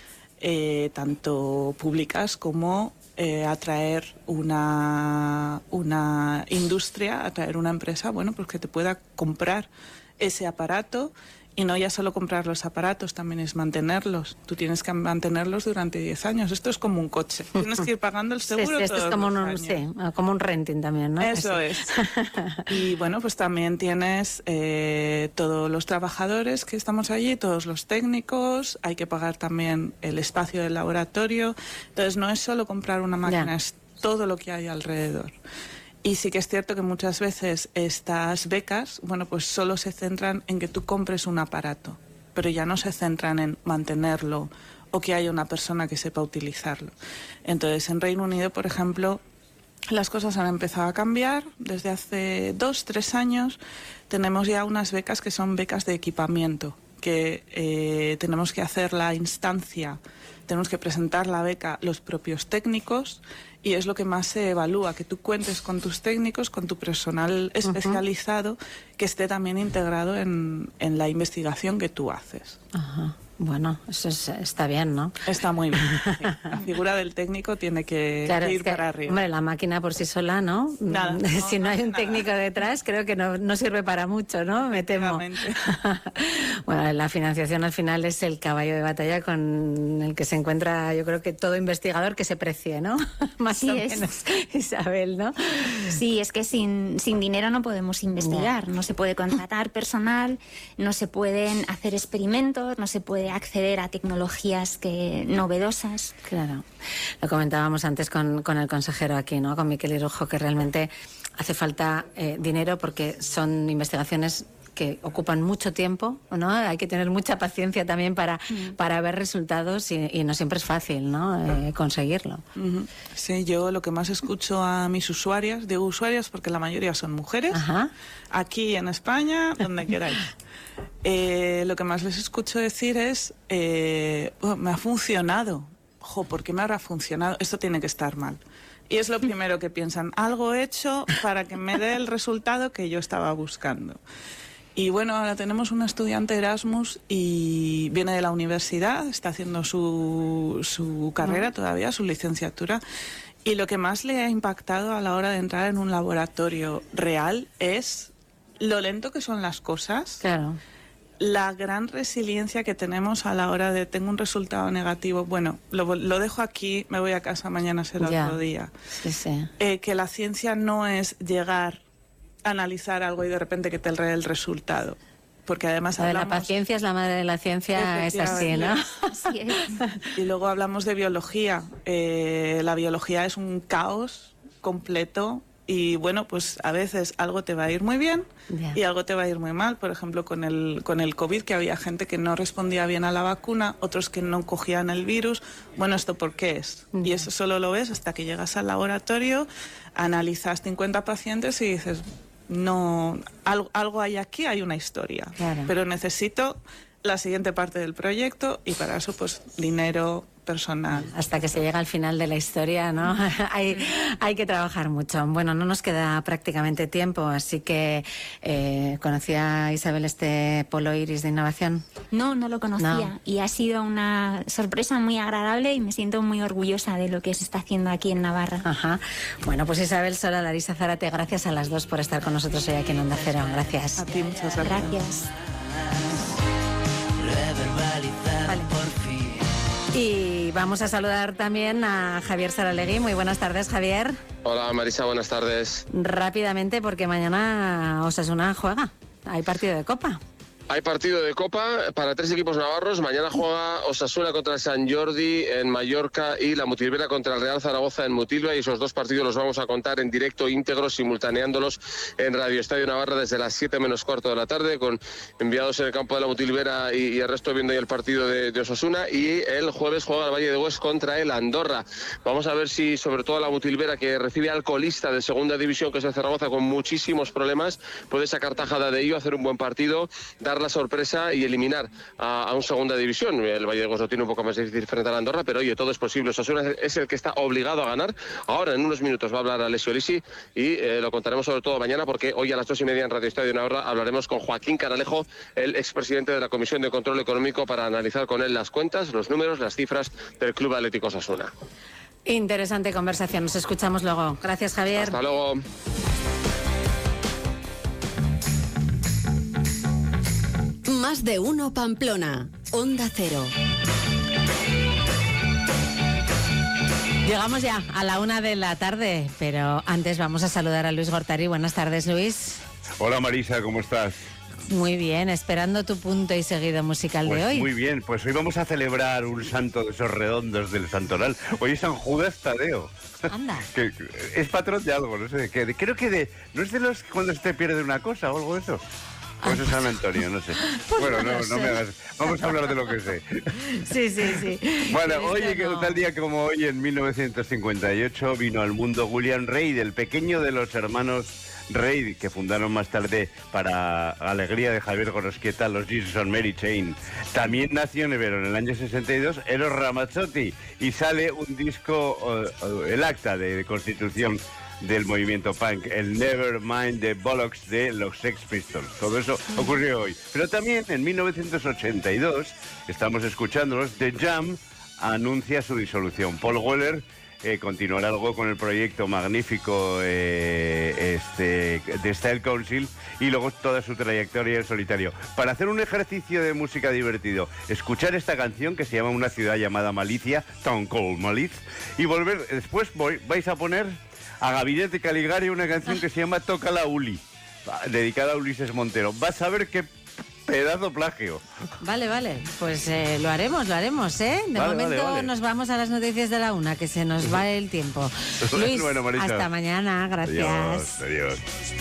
Speaker 5: tanto públicas como atraer una industria, atraer una empresa, pues que te pueda comprar ese aparato. Y no ya solo comprar los aparatos, también es mantenerlos. Tú tienes que mantenerlos durante 10 años. Esto es como un coche. Tienes que ir pagando el seguro
Speaker 3: esto
Speaker 5: todos
Speaker 3: es como
Speaker 5: los años.
Speaker 3: Como un renting también, ¿no?
Speaker 5: Eso es. Y pues también tienes todos los trabajadores que estamos allí, todos los técnicos. Hay que pagar también el espacio del laboratorio. Entonces no es solo comprar una máquina, es todo lo que hay alrededor. Y sí que es cierto que muchas veces estas becas, pues solo se centran en que tú compres un aparato, pero ya no se centran en mantenerlo o que haya una persona que sepa utilizarlo. Entonces, en Reino Unido, por ejemplo, las cosas han empezado a cambiar. Desde hace 2-3 años tenemos ya unas becas que son becas de equipamiento, que tenemos que hacer la instancia, tenemos que presentar la beca los propios técnicos. Y es lo que más se evalúa, que tú cuentes con tus técnicos, con tu personal especializado, que esté también integrado en la investigación que tú haces.
Speaker 3: Ajá. Bueno, eso está bien, ¿no?
Speaker 5: Está muy bien. Sí. La figura del técnico tiene que ir para arriba.
Speaker 3: Hombre, la máquina por sí sola, ¿no?
Speaker 5: Nada.
Speaker 3: Si no hay un técnico detrás, creo que no sirve para mucho, ¿no? Me temo. Bueno, la financiación al final es el caballo de batalla con el que se encuentra, yo creo que todo investigador que se precie, ¿no? Más o menos, Isabel, ¿no?
Speaker 6: Sí, es que sin dinero no podemos investigar. No se puede contratar personal, no se pueden hacer experimentos, no se puede puede acceder a tecnologías novedosas.
Speaker 3: Claro. Lo comentábamos antes con el consejero aquí, ¿no? Con Miquel Irujo, que realmente hace falta dinero porque son investigaciones que ocupan mucho tiempo, ¿no? Hay que tener mucha paciencia también para ver resultados y no siempre es fácil, ¿no? Conseguirlo.
Speaker 5: Sí, yo lo que más escucho a mis usuarias, digo usuarias porque la mayoría son mujeres, aquí en España, donde queráis. Lo que más les escucho decir es, me ha funcionado. ¿Por qué me habrá funcionado? Esto tiene que estar mal. Y es lo primero que piensan, algo hecho para que me dé el resultado que yo estaba buscando. Y bueno, ahora tenemos una estudiante Erasmus y viene de la universidad, está haciendo su carrera todavía, su licenciatura. Y lo que más le ha impactado a la hora de entrar en un laboratorio real es lo lento que son las cosas.
Speaker 3: Claro.
Speaker 5: La gran resiliencia que tenemos a la hora de tengo un resultado negativo, bueno, lo dejo aquí, me voy a casa, mañana será otro día.
Speaker 3: Sí, sí.
Speaker 5: Que la ciencia no es llegar a analizar algo y de repente que te dé el resultado. Porque además
Speaker 3: la paciencia es la madre de la ciencia, es así, ¿no?
Speaker 6: Así es.
Speaker 5: Y luego hablamos de biología. La biología es un caos completo. Y bueno, pues a veces algo te va a ir muy bien y algo te va a ir muy mal. Por ejemplo, con el COVID, que había gente que no respondía bien a la vacuna, otros que no cogían el virus. Bueno, ¿esto por qué es? Y eso solo lo ves hasta que llegas al laboratorio, analizas 50 pacientes y dices, no, algo hay aquí, hay una historia.
Speaker 3: Claro.
Speaker 5: Pero necesito la siguiente parte del proyecto y para eso, pues, dinero personal.
Speaker 3: Hasta que se llega al final de la historia, ¿no? hay que trabajar mucho. Bueno, no nos queda prácticamente tiempo, así que ¿conocía Isabel este polo iris de innovación?
Speaker 6: No lo conocía y ha sido una sorpresa muy agradable y me siento muy orgullosa de lo que se está haciendo aquí en Navarra.
Speaker 3: Ajá. Bueno, pues Isabel Sola, Larisa Zárate, gracias a las dos por estar con nosotros hoy aquí en Onda Cero. Gracias.
Speaker 5: A ti, muchas gracias.
Speaker 6: Gracias.
Speaker 3: Vale. Y vamos a saludar también a Javier Saralegui. Muy buenas tardes, Javier.
Speaker 4: Hola, Marisa, buenas tardes.
Speaker 3: Rápidamente, porque mañana Osasuna juega. Hay partido de Copa.
Speaker 4: Hay partido de Copa para 3 equipos navarros. Mañana juega Osasuna contra el Sant Jordi en Mallorca y la Mutilvera contra el Real Zaragoza en Mutilva. Y esos dos partidos los vamos a contar en directo, íntegros, simultaneándolos en Radio Estadio Navarra desde las 7 menos cuarto de la tarde, con enviados en el campo de la Mutilvera y el resto viendo ahí el partido de Osasuna. Y el jueves juega el Valle de Hues contra el Andorra. Vamos a ver si, sobre todo la Mutilvera, que recibe al colista de segunda división, que es el Zaragoza, con muchísimos problemas, puede sacar tajada de ello, hacer un buen partido, dar la sorpresa y eliminar a un segunda división. El Valle de Hues lo tiene un poco más difícil frente a la Andorra, pero oye, todo es posible. Osasuna es el que está obligado a ganar. Ahora, en unos minutos, va a hablar Alessio Lisi y lo contaremos sobre todo mañana, porque hoy a las 2:30 en Radio Estadio Navarra hablaremos con Joaquín Canalejo, el expresidente de la Comisión de Control Económico, para analizar con él las cuentas, los números, las cifras del Club Atlético Osasuna.
Speaker 3: Interesante conversación. Nos escuchamos luego. Gracias, Javier.
Speaker 4: Hasta luego.
Speaker 7: Más de uno Pamplona, Onda Cero.
Speaker 3: Llegamos ya a la 1 de la tarde, pero antes vamos a saludar a Luis Gortari. Buenas tardes, Luis.
Speaker 20: Hola, Marisa, ¿cómo estás?
Speaker 3: Muy bien, esperando tu punto y seguido musical de hoy.
Speaker 20: Muy bien, pues hoy vamos a celebrar un santo de esos redondos del santoral. Hoy es San Judas Tadeo.
Speaker 3: Anda.
Speaker 20: Que es patrón de algo, no sé. Creo que ¿no es de los cuando se te pierde una cosa o algo de eso? Pues es San Antonio, no sé.
Speaker 3: Pues
Speaker 20: bueno,
Speaker 3: no
Speaker 20: no me hagas. Vamos a hablar de lo que sé.
Speaker 3: Sí.
Speaker 20: Bueno, oye, que tal día como hoy, en 1958, vino al mundo William Reid, el pequeño de los hermanos Reid, que fundaron más tarde, para alegría de Javier Gorosquieta, los Jesus and Mary Chain. También nació en el año 62 Eros Ramazzotti, y sale un disco, el acta de constitución del movimiento punk, el Nevermind the Bollocks de los Sex Pistols. Todo eso ocurrió hoy. Pero también en 1982, estamos escuchándolos, The Jam anuncia su disolución. Paul Weller continuará luego con el proyecto magnífico de Style Council, y luego toda su trayectoria en solitario. Para hacer un ejercicio de música divertido, escuchar esta canción que se llama Una ciudad llamada Malicia, Town Called Malice, y volver, después vais a poner a Gabinete Caligari una canción que se llama Toca la Uli, dedicada a Ulises Montero. Vas a ver qué
Speaker 8: Pedazo plagio.
Speaker 3: Vale, pues lo haremos, ¿eh? De momento nos vamos a las noticias de la 1, que se nos va el tiempo. Luis,
Speaker 8: bueno,
Speaker 3: hasta mañana, gracias.
Speaker 8: Adiós.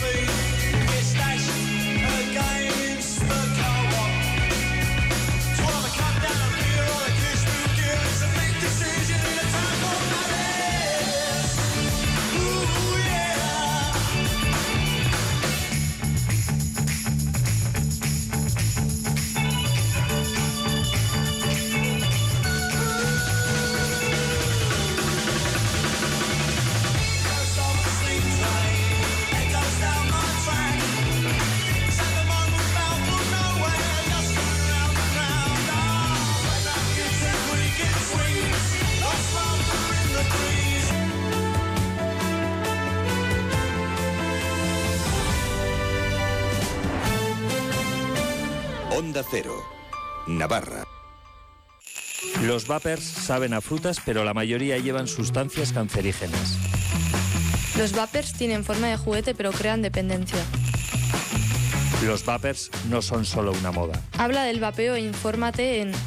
Speaker 1: Onda Cero, Navarra.
Speaker 9: Los vapers saben a frutas, pero la mayoría llevan sustancias cancerígenas.
Speaker 10: Los vapers tienen forma de juguete, pero crean dependencia.
Speaker 9: Los vapers no son solo una moda.
Speaker 10: Habla del vapeo e infórmate en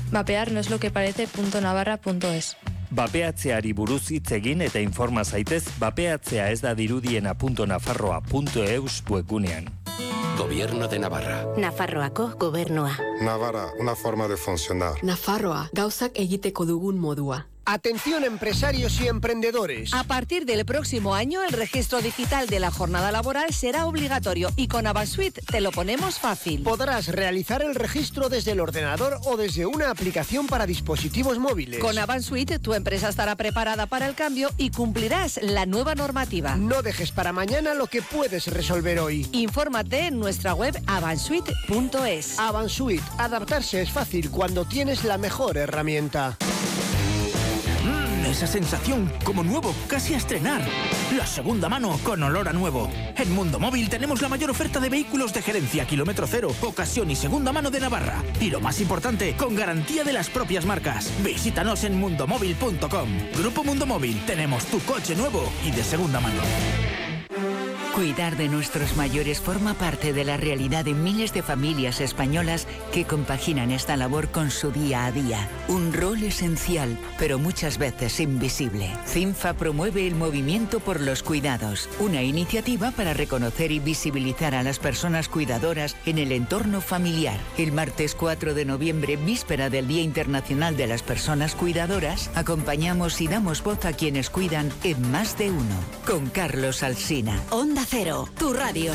Speaker 10: vapearnoesloqueparece.navarra.es.
Speaker 9: Vapeatzeari buruz hitz egin eta informa zaitez vapeatzea ez da dirudiena.nafarroa.eus webgunean.
Speaker 1: Gobierno de Navarra.
Speaker 2: Nafarroako gobernua.
Speaker 27: Navarra, una forma de funcionar.
Speaker 28: Nafarroa, gauzak egiteko dugun modua.
Speaker 24: Atención empresarios y emprendedores.
Speaker 23: A partir del próximo año, el registro digital de la jornada laboral será obligatorio y con AvanSuite te lo ponemos fácil.
Speaker 24: Podrás realizar el registro desde el ordenador o desde una aplicación para dispositivos móviles.
Speaker 23: Con AvanSuite, tu empresa estará preparada para el cambio y cumplirás la nueva normativa.
Speaker 24: No dejes para mañana lo que puedes resolver hoy.
Speaker 23: Infórmate en nuestra web avansuite.es.
Speaker 24: AvanSuite. Adaptarse es fácil cuando tienes la mejor herramienta.
Speaker 11: Esa sensación como nuevo, casi a estrenar. La segunda mano con olor a nuevo. En Mundo Móvil tenemos la mayor oferta de vehículos de gerencia, kilómetro cero, ocasión y segunda mano de Navarra. Y lo más importante, con garantía de las propias marcas. Visítanos en mundomóvil.com. Grupo Mundo Móvil, tenemos tu coche nuevo y de segunda mano.
Speaker 12: Cuidar de nuestros mayores forma parte de la realidad de miles de familias españolas que compaginan esta labor con su día a día. Un rol esencial, pero muchas veces invisible. CINFA promueve el movimiento por los cuidados, una iniciativa para reconocer y visibilizar a las personas cuidadoras en el entorno familiar. El martes 4 de noviembre, víspera del Día Internacional de las Personas Cuidadoras, acompañamos y damos voz a quienes cuidan en Más de Uno, con Carlos Alsina.
Speaker 2: Onda Cero, tu radio.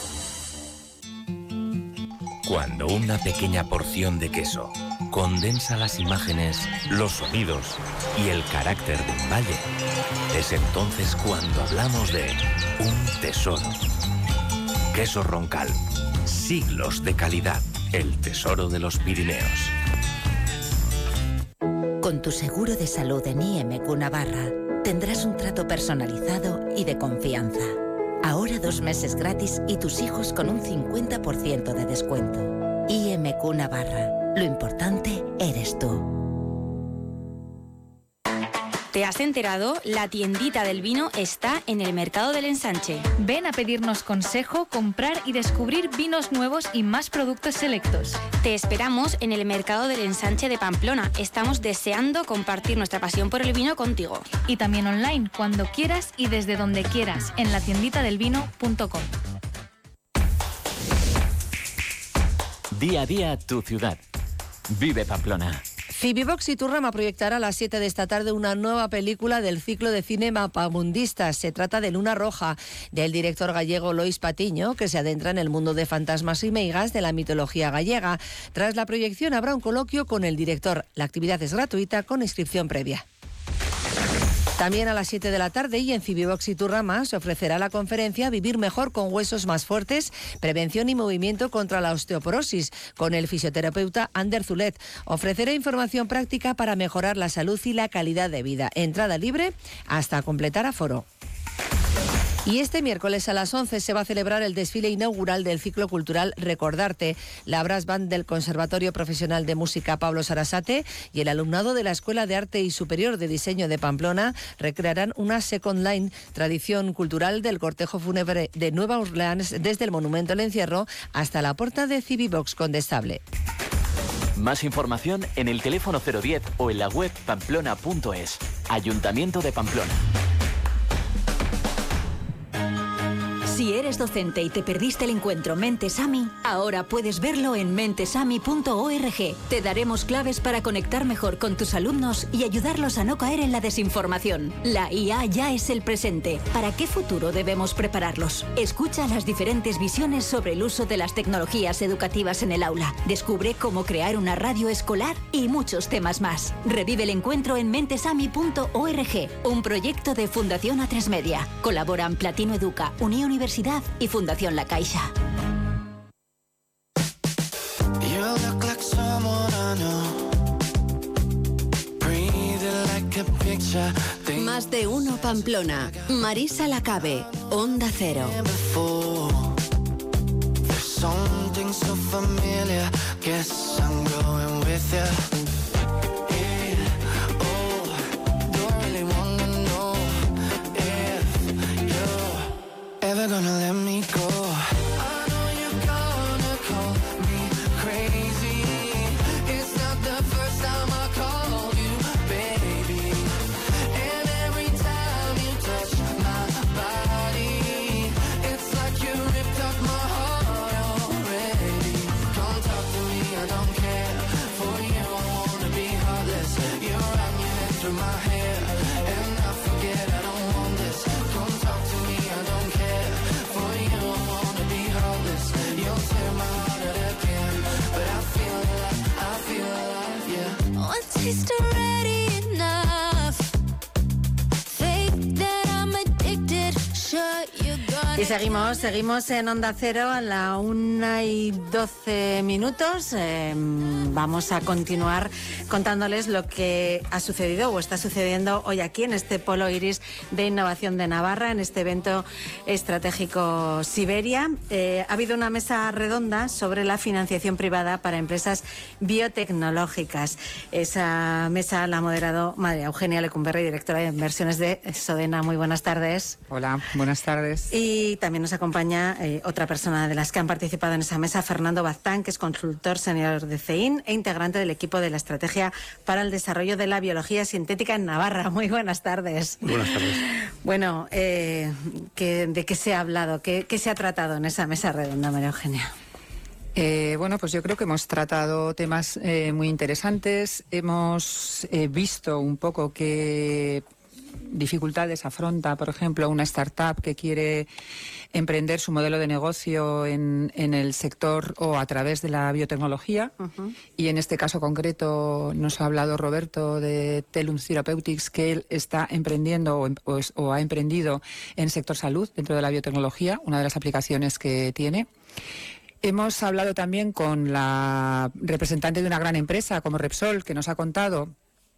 Speaker 1: Cuando una pequeña porción de queso condensa las imágenes, los sonidos y el carácter de un valle, es entonces cuando hablamos de un tesoro. Queso Roncal, siglos de calidad, el tesoro de los Pirineos.
Speaker 2: Con tu seguro de salud en IMQ Navarra, tendrás un trato personalizado y de confianza. Ahora 2 meses gratis y tus hijos con un 50% de descuento. IMQ Navarra. Lo importante eres tú.
Speaker 6: ¿Te has enterado? La tiendita del vino está en el Mercado del Ensanche.
Speaker 17: Ven a pedirnos consejo, comprar y descubrir vinos nuevos y más productos selectos.
Speaker 6: Te esperamos en el Mercado del Ensanche de Pamplona. Estamos deseando compartir nuestra pasión por el vino contigo.
Speaker 17: Y también online, cuando quieras y desde donde quieras, en latienditadelvino.com.
Speaker 13: Día a día, tu ciudad. Vive Pamplona.
Speaker 23: Cibivox y Turrama proyectará a las 7 de esta tarde una nueva película del ciclo de cine Mapamundistas. Se trata de Luna Roja, del director gallego Lois Patiño, que se adentra en el mundo de fantasmas y meigas de la mitología gallega. Tras la proyección habrá un coloquio con el director. La actividad es gratuita con inscripción previa. También a las 7 de la tarde y en Cibivox y Turrama se ofrecerá la conferencia Vivir mejor con huesos más fuertes, prevención y movimiento contra la osteoporosis, con el fisioterapeuta Ander Zulet. Ofrecerá información práctica para mejorar la salud y la calidad de vida. Entrada libre hasta completar aforo. Y este miércoles a las 11 se va a celebrar el desfile inaugural del ciclo cultural Recordarte. La Brass Band del Conservatorio Profesional de Música Pablo Sarasate y el alumnado de la Escuela de Arte y Superior de Diseño de Pamplona recrearán una Second Line, tradición cultural del cortejo fúnebre de Nueva Orleans desde el Monumento al Encierro hasta la puerta de Civivox Condestable.
Speaker 13: Más información en el teléfono 010 o en la web pamplona.es. Ayuntamiento de Pamplona.
Speaker 8: Si eres docente y te perdiste el encuentro Mentesami, ahora puedes verlo en mentesami.org. Te daremos claves para conectar mejor con tus alumnos y ayudarlos a no caer en la desinformación. La IA ya es el presente. ¿Para qué futuro debemos prepararlos? Escucha las diferentes visiones sobre el uso de las tecnologías educativas en el aula. Descubre cómo crear una radio escolar y muchos temas más. Revive el encuentro en mentesami.org, un proyecto de Fundación A3 Media. Colaboran Platino Educa, Unión Universidad y Fundación La Caixa.
Speaker 7: Más de uno Pamplona. Marisa Lacabe, Onda Cero.
Speaker 14: Ever gonna let me go? I know you're gonna call me crazy. It's not the first time I called you baby. And every time you touch my body, it's like you ripped up my heart already. Come talk to me, I don't care. For you I wanna be heartless. You wrap your head through my hair, and I forget I don't want this. Come talk to me, I don't care. Taste already enough. Think that I'm addicted. Sure you got
Speaker 3: Y seguimos en Onda Cero a la 1:12. Vamos a continuar contándoles lo que ha sucedido o está sucediendo hoy aquí en este Polo Iris de Innovación de Navarra, en este evento estratégico Siberia. Ha habido una mesa redonda sobre la financiación privada para empresas biotecnológicas. Esa mesa la ha moderado María Eugenia Lecumberri, directora de inversiones de Sodena. Muy buenas tardes.
Speaker 15: Hola, buenas tardes.
Speaker 3: Y también nos acompaña otra persona de las que han participado en esa mesa, Fernando Baztán, que es consultor senior de CEIN e integrante del equipo de la Estrategia para el Desarrollo de la Biología Sintética en Navarra. Muy buenas tardes.
Speaker 15: Buenas tardes.
Speaker 3: Bueno, ¿de qué se ha hablado? ¿Qué se ha tratado en esa mesa redonda, María Eugenia?
Speaker 15: Bueno, pues yo creo que hemos tratado temas muy interesantes. Hemos visto un poco qué dificultades afronta, por ejemplo, una startup que quiere emprender su modelo de negocio en el sector o a través de la biotecnología. Y en este caso concreto nos ha hablado Roberto de Telum Therapeutics, que él está emprendiendo o ha emprendido en el sector salud dentro de la biotecnología, una de las aplicaciones que tiene. Hemos hablado también con la representante de una gran empresa como Repsol, que nos ha contado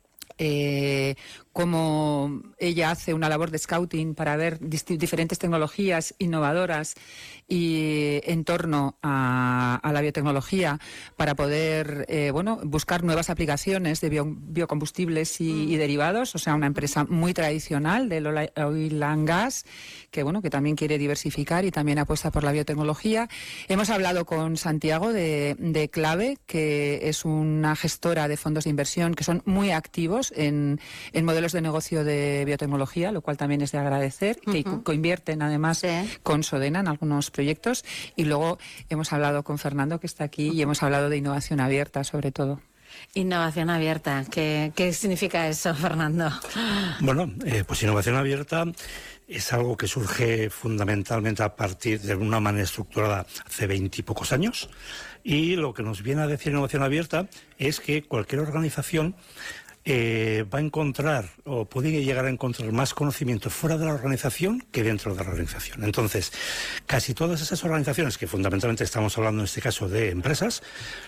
Speaker 15: cómo ella hace una labor de scouting para ver diferentes tecnologías innovadoras y en torno a la biotecnología para poder buscar nuevas aplicaciones de biocombustibles y derivados. O sea, una empresa muy tradicional del oil and gas que también quiere diversificar y también apuesta por la biotecnología. Hemos hablado con Santiago de Clave, que es una gestora de fondos de inversión que son muy activos en modelos de negocio de biotecnología, lo cual también es de agradecer, que coinvierten además con Sodena en algunos proyectos. Y luego hemos hablado con Fernando, que está aquí, y hemos hablado de innovación abierta, sobre todo.
Speaker 3: Innovación abierta, ¿qué significa eso, Fernando?
Speaker 16: Bueno, pues innovación abierta es algo que surge fundamentalmente a partir de una manera estructurada hace 20 y pocos años. Y lo que nos viene a decir innovación abierta es que cualquier organización va a encontrar o puede llegar a encontrar más conocimiento fuera de la organización que dentro de la organización. Entonces, casi todas esas organizaciones, que fundamentalmente estamos hablando en este caso de empresas,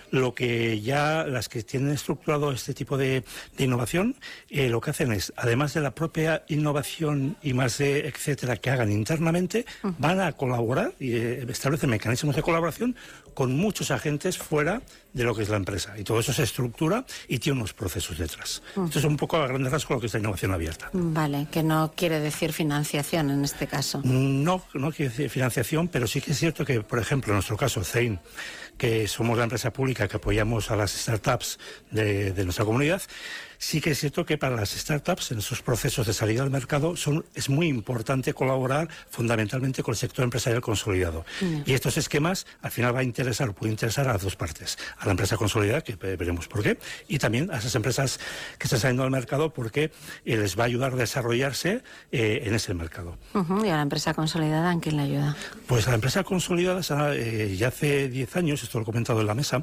Speaker 16: las que tienen estructurado este tipo de innovación, lo que hacen es, además de la propia innovación y más de etcétera que hagan internamente, van a colaborar y establecen mecanismos de colaboración con muchos agentes fuera de lo que es la empresa. Y todo eso se estructura y tiene unos procesos detrás. Esto es un poco a grandes rasgos lo que es la innovación abierta.
Speaker 3: Vale, que no quiere decir financiación en este caso.
Speaker 16: No quiere decir financiación, pero sí que es cierto que, por ejemplo, en nuestro caso, Zein, que somos la empresa pública que apoyamos a las startups de nuestra comunidad, sí que es cierto que para las startups, en esos procesos de salida al mercado, es muy importante colaborar fundamentalmente con el sector empresarial consolidado. Y estos esquemas, al final, puede interesar a las dos partes. A la empresa consolidada, que veremos por qué, y también a esas empresas que están saliendo al mercado, porque les va a ayudar a desarrollarse en ese mercado.
Speaker 3: ¿Y a la empresa consolidada en quién le ayuda?
Speaker 16: Pues a la empresa consolidada, ya hace 10 años, esto lo he comentado en la mesa,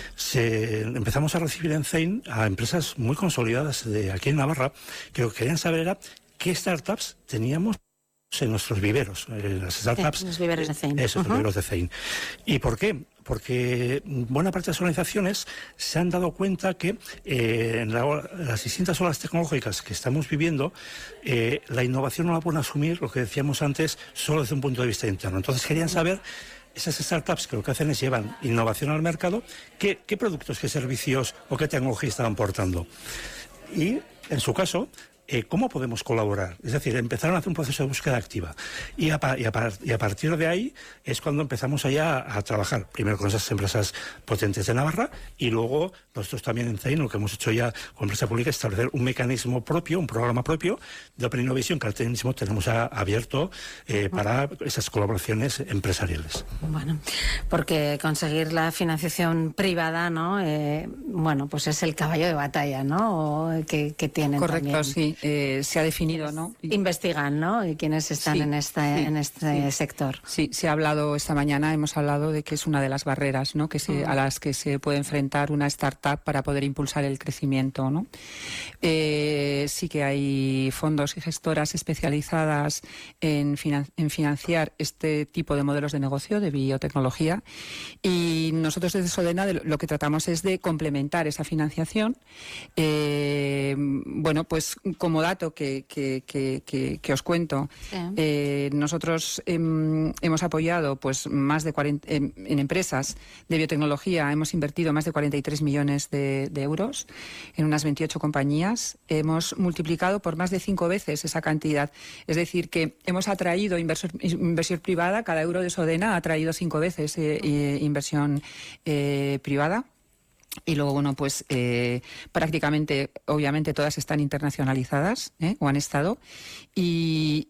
Speaker 16: empezamos a recibir en Zein a empresas muy consolidadas de aquí en Navarra, que lo que querían saber era qué startups teníamos en nuestros viveros, las startups.
Speaker 3: Los viveros de Zein.
Speaker 16: Esos viveros de Zein. ¿Y por qué? Porque buena parte de las organizaciones se han dado cuenta que en las distintas olas tecnológicas que estamos viviendo, la innovación no la pueden asumir, lo que decíamos antes, solo desde un punto de vista interno. Entonces querían saber, esas startups que lo que hacen es llevan innovación al mercado, qué productos, qué servicios o qué tecnología estaban aportando. Y, en su caso, ¿cómo podemos colaborar? Es decir, empezaron a hacer un proceso de búsqueda activa. Y a partir de ahí es cuando empezamos allá a trabajar, primero con esas empresas potentes de Navarra, y luego nosotros también en Zein, lo que hemos hecho ya con empresa pública, es establecer un mecanismo propio, un programa propio de Open Innovation, que al mismo tenemos abierto para esas colaboraciones empresariales.
Speaker 3: Bueno, porque conseguir la financiación privada, ¿no? Bueno, pues es el caballo de batalla, ¿no? Que tienen.
Speaker 15: Correcto,
Speaker 3: también.
Speaker 15: Sí. Se ha definido, ¿no?
Speaker 3: Investigan, ¿no? Y quienes están en este sector.
Speaker 15: Sí, esta mañana hemos hablado de que es una de las barreras, ¿no? A las que se puede enfrentar una startup para poder impulsar el crecimiento, ¿no? Sí que hay fondos y gestoras especializadas en financiar este tipo de modelos de negocio de biotecnología, y nosotros desde Sodena lo que tratamos es de complementar esa financiación. Bueno, pues como dato que os cuento, nosotros hemos apoyado pues más de 40 en empresas de biotecnología, hemos invertido más de 43 millones de euros en unas 28 compañías, hemos multiplicado por más de 5 veces esa cantidad, es decir que hemos atraído inversión privada, cada euro de Sodena ha traído 5 veces inversión privada. Y luego, bueno, pues prácticamente, obviamente, todas están internacionalizadas, o han estado, y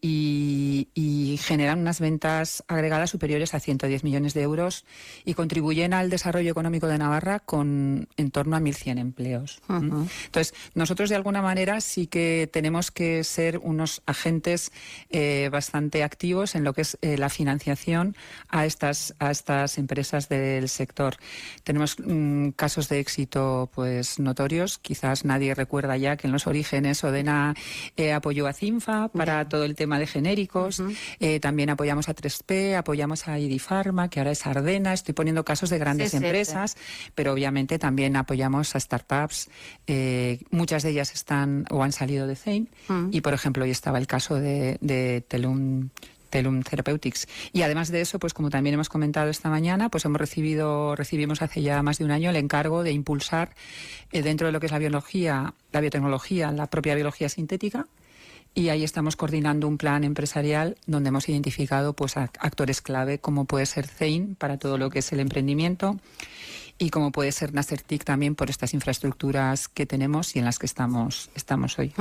Speaker 15: generan unas ventas agregadas superiores a 110 millones de euros y contribuyen al desarrollo económico de Navarra con en torno a 1.100 empleos. Entonces, nosotros de alguna manera sí que tenemos que ser unos agentes bastante activos en lo que es la financiación a estas empresas del sector. Tenemos casos de éxito pues notorios. Quizás nadie recuerda ya que en los orígenes Sodena apoyó a Cinfa para todo el tema de genéricos. También apoyamos a 3P, apoyamos a ID Pharma, que ahora es Ardena. Estoy poniendo casos de grandes empresas, pero obviamente también apoyamos a startups. Muchas de ellas están o han salido de Zein. Y, por ejemplo, hoy estaba el caso de Telum Therapeutics. Y además de eso, pues como también hemos comentado esta mañana, pues recibimos hace ya más de un año el encargo de impulsar dentro de lo que es la biología, la biotecnología, la propia biología sintética. Y ahí estamos coordinando un plan empresarial donde hemos identificado pues actores clave, como puede ser Zein para todo lo que es el emprendimiento, y como puede ser Nacertic también por estas infraestructuras que tenemos y en las que estamos hoy.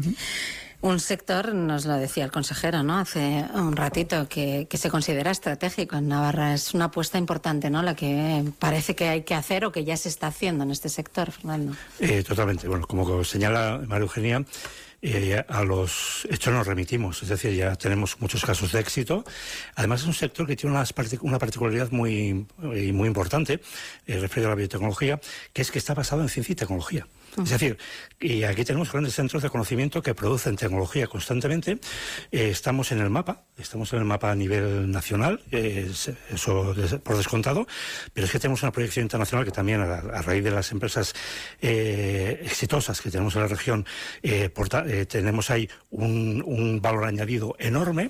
Speaker 3: Un sector, nos lo decía el consejero, ¿no? Hace un ratito, que se considera estratégico en Navarra. Es una apuesta importante, ¿no? La que parece que hay que hacer o que ya se está haciendo en este sector, Fernando. Totalmente.
Speaker 16: Bueno, como señala María Eugenia, a los hechos nos remitimos, es decir, ya tenemos muchos casos de éxito. Además es un sector que tiene una particularidad muy importante, referido a la biotecnología, que es que está basado en ciencia y tecnología. Es decir, y aquí tenemos grandes centros de conocimiento que producen tecnología constantemente. Estamos en el mapa a nivel nacional, eso por descontado, pero es que tenemos una proyección internacional que también, a raíz de las empresas exitosas que tenemos en la región, tenemos ahí un valor añadido enorme.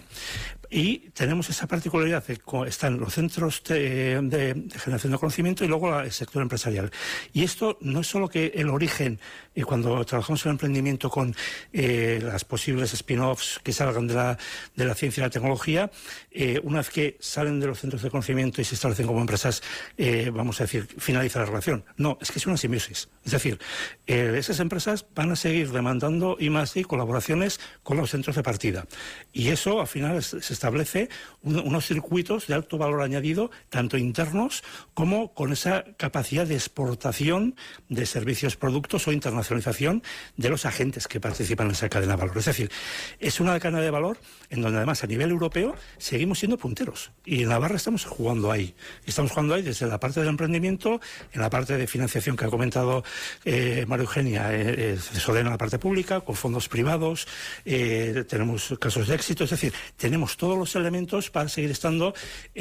Speaker 16: Y tenemos esa particularidad de que están los centros de generación de conocimiento y luego el sector empresarial. Y esto no es solo que el origen, cuando trabajamos en el emprendimiento con las posibles spin-offs que salgan de la ciencia y la tecnología, una vez que salen de los centros de conocimiento y se establecen como empresas, vamos a decir, finaliza la relación. No, es que es una simbiosis. Es decir, esas empresas van a seguir demandando I+D colaboraciones con los centros de partida. Y eso, al final, se establece unos circuitos de alto valor añadido, tanto internos como con esa capacidad de exportación de servicios, productos o internacionalización de los agentes que participan en esa cadena de valor. Es decir, es una cadena de valor en donde además a nivel europeo seguimos siendo punteros. Y en Navarra estamos jugando ahí. Estamos jugando ahí desde la parte del emprendimiento, en la parte de financiación que ha comentado María Eugenia, de Sodena, la parte pública, con fondos privados, tenemos casos de éxito. Es decir, tenemos todos los elementos para seguir estando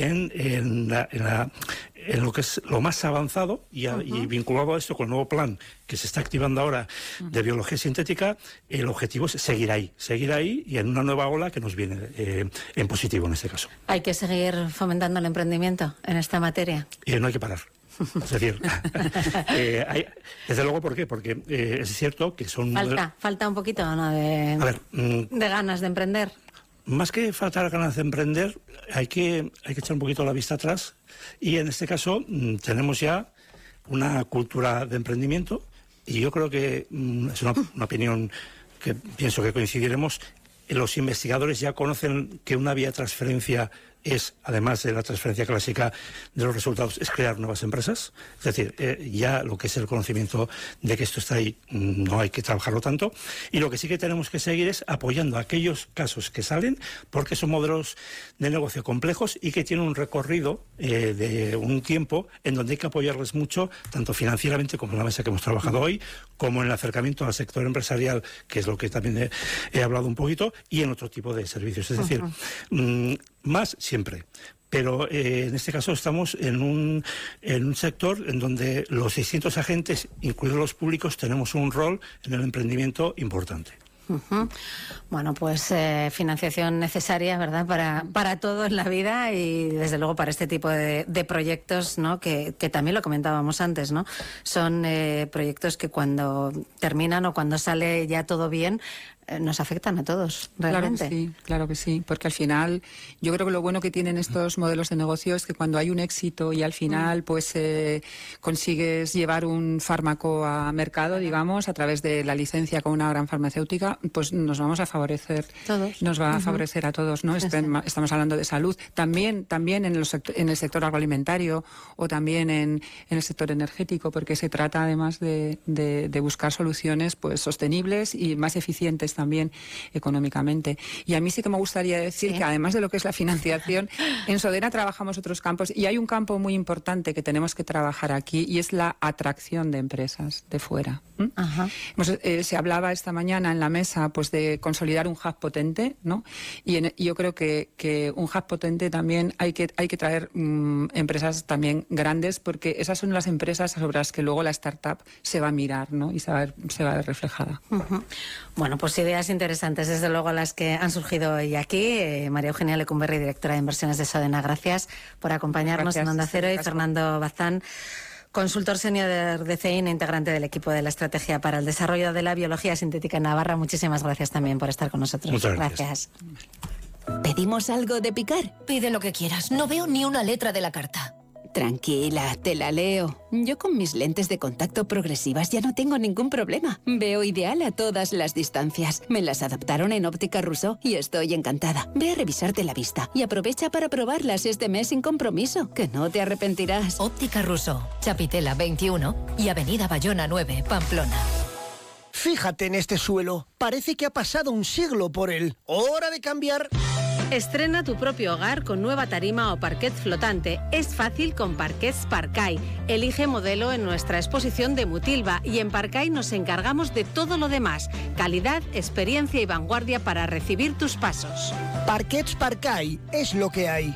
Speaker 16: en lo que es lo más avanzado y vinculado a esto con el nuevo plan que se está activando ahora de biología sintética. El objetivo es seguir ahí y en una nueva ola que nos viene en positivo en este caso.
Speaker 3: Hay que seguir fomentando el emprendimiento en esta materia.
Speaker 16: No hay que parar. Es decir, desde luego, ¿por qué? Porque es cierto que son...
Speaker 3: Falta un poquito, ¿no?, de ganas de emprender.
Speaker 16: Más que faltar ganas de emprender, hay que echar un poquito la vista atrás y en este caso tenemos ya una cultura de emprendimiento y yo creo que es una opinión que pienso que coincidiremos. Los investigadores ya conocen que una vía de transferencia es, además de la transferencia clásica de los resultados, es crear nuevas empresas. Es decir, ya lo que es el conocimiento de que esto está ahí, no hay que trabajarlo tanto. Y lo que sí que tenemos que seguir es apoyando aquellos casos que salen, porque son modelos de negocio complejos y que tienen un recorrido de un tiempo en donde hay que apoyarles mucho, tanto financieramente como en la mesa que hemos trabajado hoy, como en el acercamiento al sector empresarial, que es lo que también he hablado un poquito, y en otro tipo de servicios. Es decir, más siempre. Pero en este caso estamos en un sector en donde los distintos agentes, incluidos los públicos, tenemos un rol en el emprendimiento importante.
Speaker 3: Bueno, pues financiación necesaria, ¿verdad?, para todo en la vida y desde luego para este tipo de proyectos, ¿no?, que también lo comentábamos antes, ¿no? Son proyectos que cuando terminan o cuando sale ya todo bien, nos afectan a todos, realmente.
Speaker 15: Claro que sí, porque al final yo creo que lo bueno que tienen estos modelos de negocio es que cuando hay un éxito y al final pues consigues llevar un fármaco a mercado, digamos, a través de la licencia con una gran farmacéutica, pues nos vamos a favorecer.
Speaker 3: Todos.
Speaker 15: Nos va a favorecer a todos, ¿no? Estamos hablando de salud. También en el sector agroalimentario o también en el sector energético, porque se trata además de buscar soluciones pues sostenibles y más eficientes también económicamente. Y a mí sí que me gustaría decir que además de lo que es la financiación, en Sodena trabajamos otros campos y hay un campo muy importante que tenemos que trabajar aquí y es la atracción de empresas de fuera. Se hablaba esta mañana en la mesa pues de consolidar un hub potente, ¿no? Y yo creo que un hub potente también hay que traer empresas también grandes, porque esas son las empresas sobre las que luego la startup se va a mirar, ¿no? Y se va a ver reflejada.
Speaker 3: Bueno, pues ideas interesantes, desde luego, las que han surgido hoy aquí. María Eugenia Lecumberri, directora de inversiones de Sodena, gracias por acompañarnos en Onda Cero, y Fernando Bazán, consultor senior de CEIN, integrante del equipo de la Estrategia para el Desarrollo de la Biología Sintética en Navarra. Muchísimas gracias también por estar con nosotros.
Speaker 16: Muchas gracias.
Speaker 7: ¿Pedimos algo de picar?
Speaker 4: Pide lo que quieras. No veo ni una letra de la carta.
Speaker 7: Tranquila, te la leo. Yo con mis lentes de contacto progresivas ya no tengo ningún problema. Veo ideal a todas las distancias. Me las adaptaron en Óptica Rousseau y estoy encantada. Ve a revisarte la vista y aprovecha para probarlas este mes sin compromiso, que no te arrepentirás.
Speaker 4: Óptica Rousseau, Chapitela 21 y Avenida Bayona 9, Pamplona.
Speaker 24: Fíjate en este suelo. Parece que ha pasado un siglo por él. ¡Hora de cambiar!
Speaker 3: Estrena tu propio hogar con nueva tarima o parquet flotante. Es fácil con Parquets Parcay. Elige modelo en nuestra exposición de Mutilva y en Parcay nos encargamos de todo lo demás. Calidad, experiencia y vanguardia para recibir tus pasos.
Speaker 24: Parquets Parcay es lo que hay.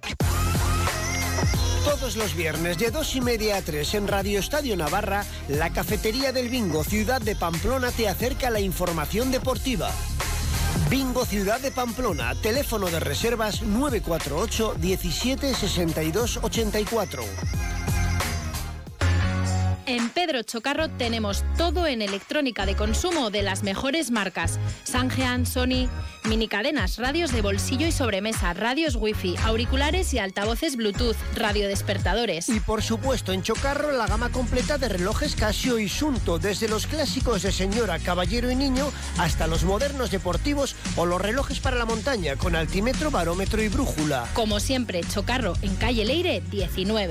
Speaker 24: Todos los viernes de 2:30 a 3 en Radio Estadio Navarra, la Cafetería del Bingo Ciudad de Pamplona te acerca la información deportiva. Bingo Ciudad de Pamplona, teléfono de reservas 948 17 62 84.
Speaker 17: En Pedro Chocarro tenemos todo en electrónica de consumo de las mejores marcas. Sangean, Sony, minicadenas, radios de bolsillo y sobremesa, radios wifi, auriculares y altavoces Bluetooth, radiodespertadores.
Speaker 24: Y por supuesto en Chocarro la gama completa de relojes Casio y Sunto, desde los clásicos de señora, caballero y niño hasta los modernos deportivos o los relojes para la montaña con altímetro, barómetro y brújula.
Speaker 17: Como siempre, Chocarro en calle Leire 19.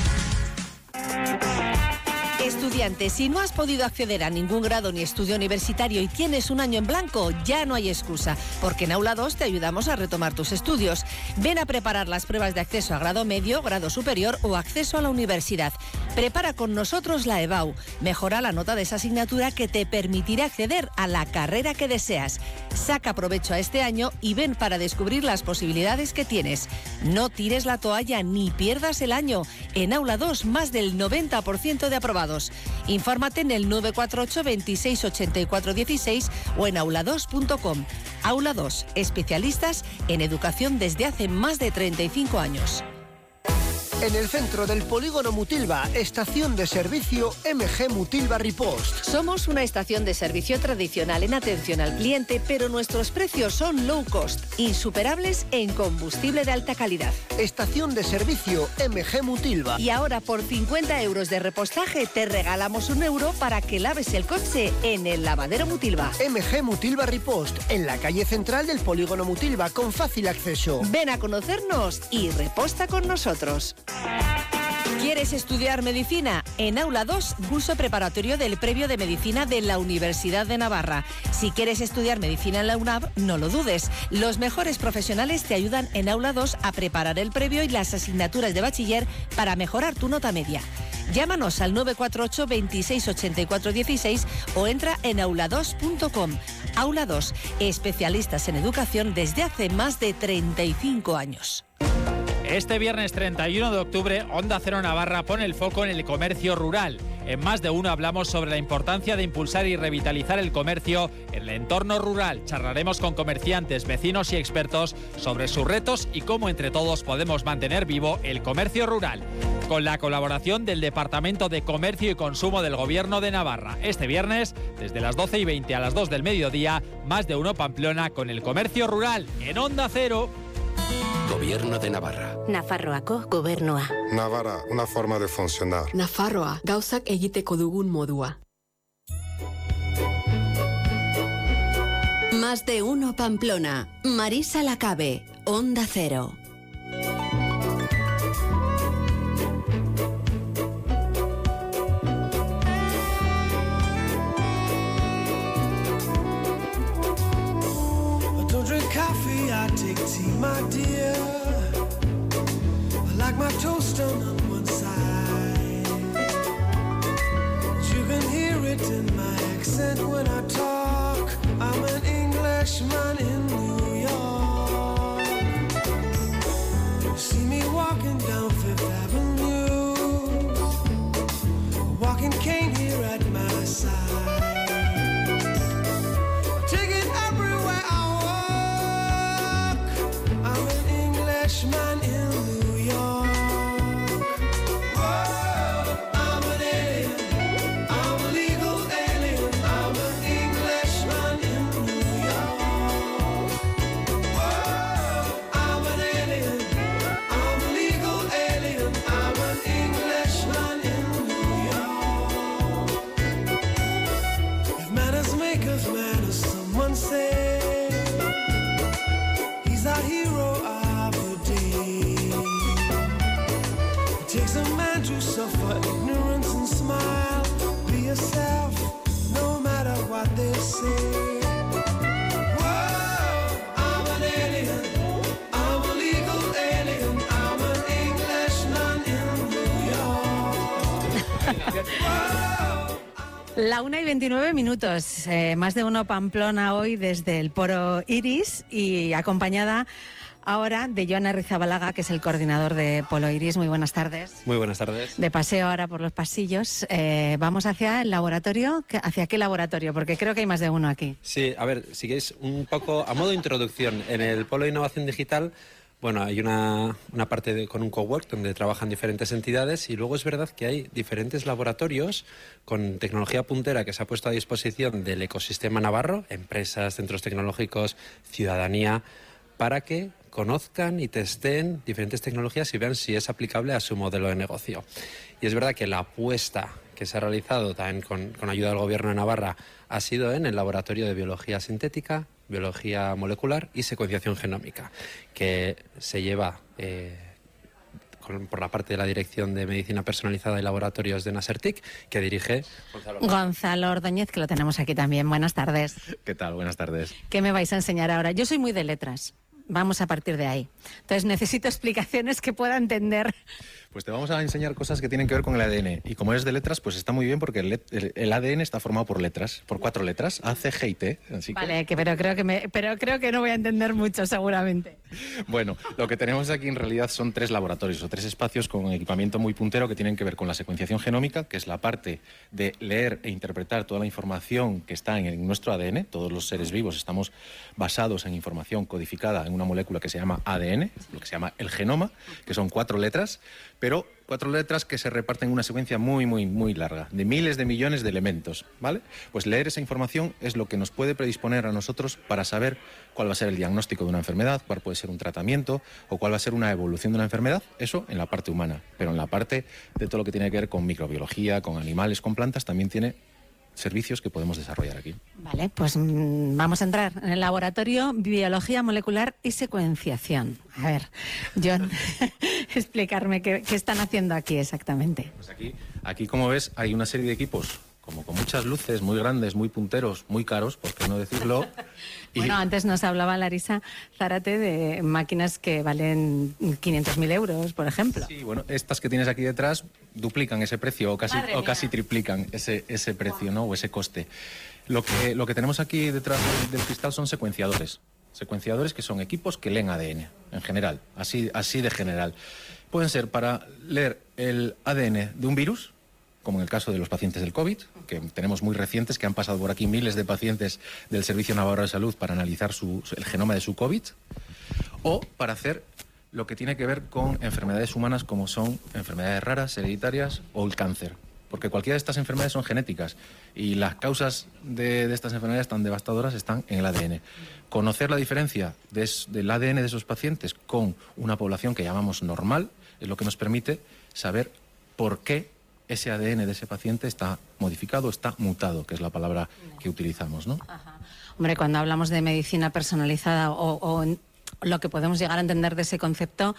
Speaker 23: Estudiante, si no has podido acceder a ningún grado ni estudio universitario y tienes un año en blanco, ya no hay excusa, porque en Aula 2 te ayudamos a retomar tus estudios. Ven a preparar las pruebas de acceso a grado medio, grado superior o acceso a la universidad. Prepara con nosotros la EBAU. Mejora la nota de esa asignatura que te permitirá acceder a la carrera que deseas. Saca provecho a este año y ven para descubrir las posibilidades que tienes. No tires la toalla ni pierdas el año. En Aula 2, más del 90% de aprobados. Infórmate en el 948 26 84 16 o en aula2.com. Aula 2, especialistas en educación desde hace más de 35 años.
Speaker 24: En el centro del polígono Mutilva, estación de servicio MG Mutilva Ripost.
Speaker 23: Somos una estación de servicio tradicional en atención al cliente, pero nuestros precios son low cost, insuperables en combustible de alta calidad.
Speaker 24: Estación de servicio MG Mutilva.
Speaker 23: Y ahora por 50 euros de repostaje te regalamos €1 para que laves el coche en el lavadero Mutilva.
Speaker 24: MG Mutilva Ripost, en la calle central del polígono Mutilva, con fácil acceso.
Speaker 23: Ven a conocernos y reposta con nosotros. ¿Quieres estudiar medicina? En Aula 2, curso preparatorio del previo de medicina de la Universidad de Navarra. Si quieres estudiar medicina en la UNAV, no lo dudes. Los mejores profesionales te ayudan en Aula 2 a preparar el previo y las asignaturas de bachiller para mejorar tu nota media. Llámanos al 948 26 84 16 o entra en aula2.com. Aula 2, especialistas en educación desde hace más de 35 años.
Speaker 5: Este viernes 31 de octubre, Onda Cero Navarra pone el foco en el comercio rural. En Más de Uno hablamos sobre la importancia de impulsar y revitalizar el comercio en el entorno rural. Charlaremos con comerciantes, vecinos y expertos sobre sus retos y cómo entre todos podemos mantener vivo el comercio rural. Con la colaboración del Departamento de Comercio y Consumo del Gobierno de Navarra. Este viernes, desde las 12:20 a las 2 del mediodía, Más de Uno Pamplona con el comercio rural en Onda Cero.
Speaker 18: Gobierno de Navarra.
Speaker 2: Nafarroako gobernua.
Speaker 27: Navarra, una forma de funcionar.
Speaker 28: Nafarroa, gauzak egiteko dugun modua.
Speaker 2: Más de Uno Pamplona. Marisa Lacabe, Onda Cero.
Speaker 14: I take tea, my dear. I like my toast done on one side. You can hear it in my accent when I talk. I'm an Englishman in New York. You see me walking down Fifth Avenue, a walking cane here at my side. Take it everywhere I man in New York. Whoa, I'm an alien. I'm a legal alien. I'm an Englishman in New York. Whoa, I'm an alien. I'm a legal alien. I'm an Englishman in New York. If manners make us manners, someone say he's our hero. Takes a man to suffer ignorance and smile. Be yourself, no matter what they say. Whoa, I'm an alien.
Speaker 3: La 1:29, más de uno Pamplona hoy desde el Polo Iris y acompañada ahora de Joan Arrizabalaga, que es el coordinador de Polo Iris. Muy buenas tardes.
Speaker 9: Muy buenas tardes.
Speaker 3: De paseo ahora por los pasillos. Vamos hacia el laboratorio. ¿Hacia qué laboratorio? Porque creo que hay más de uno aquí.
Speaker 9: Sí, a ver, si queréis un poco a modo de introducción, en el Polo de Innovación Digital, bueno, hay una parte con un cowork donde trabajan diferentes entidades y luego es verdad que hay diferentes laboratorios con tecnología puntera que se ha puesto a disposición del ecosistema navarro, empresas, centros tecnológicos, ciudadanía, para que conozcan y testeen diferentes tecnologías y vean si es aplicable a su modelo de negocio. Y es verdad que la apuesta que se ha realizado también con ayuda del Gobierno de Navarra ha sido en el Laboratorio de Biología Sintética, Biología Molecular y Secuenciación Genómica, que se lleva por la parte de la Dirección de Medicina Personalizada y Laboratorios de Nasertic, que dirige
Speaker 3: Gonzalo Ordóñez, que lo tenemos aquí también. Buenas tardes.
Speaker 10: ¿Qué tal? Buenas tardes.
Speaker 3: ¿Qué me vais a enseñar ahora? Yo soy muy de letras. Vamos a partir de ahí. Entonces necesito explicaciones que pueda entender.
Speaker 10: Pues te vamos a enseñar cosas que tienen que ver con el ADN. Y como eres de letras, pues está muy bien porque el ADN está formado por letras, por 4 letras, A, C, G y T. Así
Speaker 3: vale, pero creo que no voy a entender mucho, seguramente.
Speaker 10: Bueno, lo que tenemos aquí en realidad son 3 laboratorios o 3 espacios con equipamiento muy puntero que tienen que ver con la secuenciación genómica, que es la parte de leer e interpretar toda la información que está en nuestro ADN. Todos los seres vivos estamos basados en información codificada en una molécula que se llama ADN, lo que se llama el genoma, que son 4 letras, pero 4 letras que se reparten en una secuencia muy, muy, muy larga, de miles de millones de elementos, ¿vale? Pues leer esa información es lo que nos puede predisponer a nosotros para saber cuál va a ser el diagnóstico de una enfermedad, cuál puede ser un tratamiento o cuál va a ser una evolución de una enfermedad, eso en la parte humana. Pero en la parte de todo lo que tiene que ver con microbiología, con animales, con plantas, también tiene servicios que podemos desarrollar aquí.
Speaker 3: Vale, pues vamos a entrar en el laboratorio Biología Molecular y Secuenciación. A ver, John, explicarme qué están haciendo aquí exactamente.
Speaker 10: Pues aquí, como ves, hay una serie de equipos como con muchas luces, muy grandes, muy punteros, muy caros, por qué no decirlo.
Speaker 3: Bueno, antes nos hablaba Larisa Zárate de máquinas que valen 500.000 euros, por ejemplo.
Speaker 10: Sí, bueno, estas que tienes aquí detrás duplican ese precio o casi triplican ese precio, ¿no? O ese coste. Lo que tenemos aquí detrás del cristal son secuenciadores. Secuenciadores que son equipos que leen ADN, en general, así de general. Pueden ser para leer el ADN de un virus, como en el caso de los pacientes del COVID, que tenemos muy recientes, que han pasado por aquí miles de pacientes del Servicio Navarro de Salud para analizar el genoma de su COVID, o para hacer lo que tiene que ver con enfermedades humanas como son enfermedades raras, hereditarias o el cáncer. Porque cualquiera de estas enfermedades son genéticas y las causas de estas enfermedades tan devastadoras están en el ADN. Conocer la diferencia del ADN de esos pacientes con una población que llamamos normal es lo que nos permite saber por qué ese ADN de ese paciente está modificado, está mutado, que es la palabra que utilizamos, ¿no?
Speaker 3: Ajá. Hombre, cuando hablamos de medicina personalizada o lo que podemos llegar a entender de ese concepto,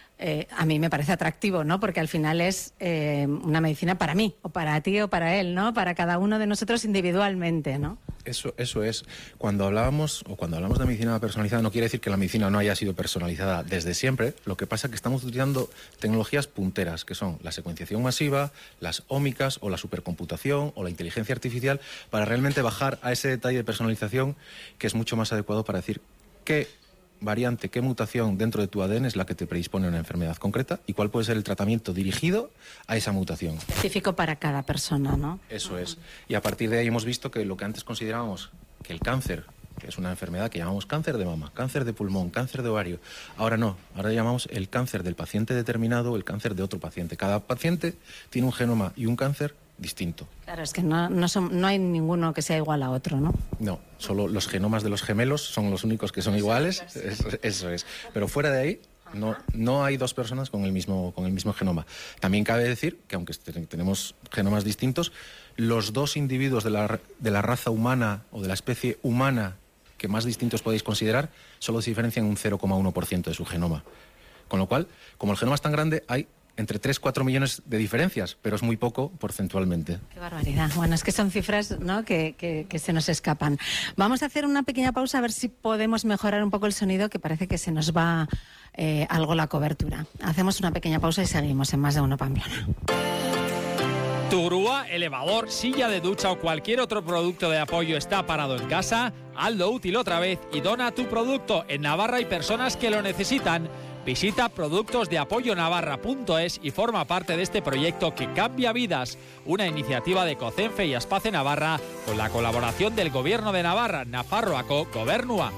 Speaker 3: a mí me parece atractivo, ¿no? Porque al final es una medicina para mí, o para ti, o para él, ¿no? Para cada uno de nosotros individualmente, ¿no?
Speaker 10: Eso es. Cuando hablamos de medicina personalizada, no quiere decir que la medicina no haya sido personalizada desde siempre. Lo que pasa es que estamos utilizando tecnologías punteras, que son la secuenciación masiva, las ómicas, o la supercomputación, o la inteligencia artificial, para realmente bajar a ese detalle de personalización que es mucho más adecuado para decir qué variante, qué mutación dentro de tu ADN es la que te predispone a una enfermedad concreta y cuál puede ser el tratamiento dirigido a esa mutación.
Speaker 3: Específico para cada persona, ¿no?
Speaker 10: Eso es. Y a partir de ahí hemos visto que lo que antes considerábamos que el cáncer, que es una enfermedad que llamamos cáncer de mama, cáncer de pulmón, cáncer de ovario, ahora no, ahora llamamos el cáncer del paciente determinado o el cáncer de otro paciente. Cada paciente tiene un genoma y un cáncer distinto.
Speaker 3: Claro, es que no hay ninguno que sea igual a otro, ¿no?
Speaker 10: No, solo los genomas de los gemelos son los únicos que son iguales, eso es. Pero fuera de ahí no hay dos personas con el mismo genoma. También cabe decir que aunque tenemos genomas distintos, los dos individuos de la raza humana o de la especie humana que más distintos podéis considerar solo se diferencian un 0,1% de su genoma. Con lo cual, como el genoma es tan grande, hay entre 3-4 millones de diferencias, pero es muy poco porcentualmente.
Speaker 3: Qué barbaridad. Bueno, es que son cifras, ¿no?, que se nos escapan. Vamos a hacer una pequeña pausa a ver si podemos mejorar un poco el sonido, que parece que se nos va algo la cobertura. Hacemos una pequeña pausa y seguimos en Más de Uno Pamplona.
Speaker 5: ¿Tu grúa, elevador, silla de ducha o cualquier otro producto de apoyo está parado en casa? Hazlo útil otra vez y dona tu producto. En Navarra hay personas que lo necesitan. Visita productosdeapoyonavarra.es y forma parte de este proyecto que cambia vidas. Una iniciativa de Cocenfe y Aspace Navarra con la colaboración del Gobierno de Navarra, Nafarroako Gobernua.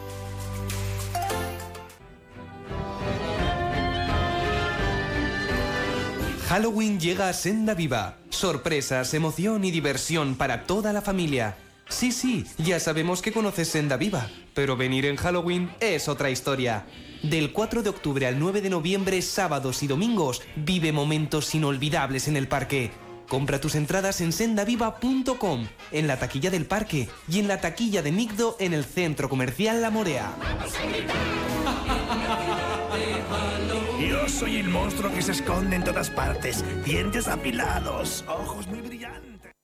Speaker 11: Halloween llega a Senda Viva. Sorpresas, emoción y diversión para toda la familia. Sí, ya sabemos que conoces Senda Viva, pero venir en Halloween es otra historia. Del 4 de octubre al 9 de noviembre, sábados y domingos, vive momentos inolvidables en el parque. Compra tus entradas en sendaviva.com, en la taquilla del parque y en la taquilla de Migdo en el Centro Comercial La Morea.
Speaker 12: Yo soy el monstruo que se esconde en todas partes. Dientes afilados, ojos muy brillantes.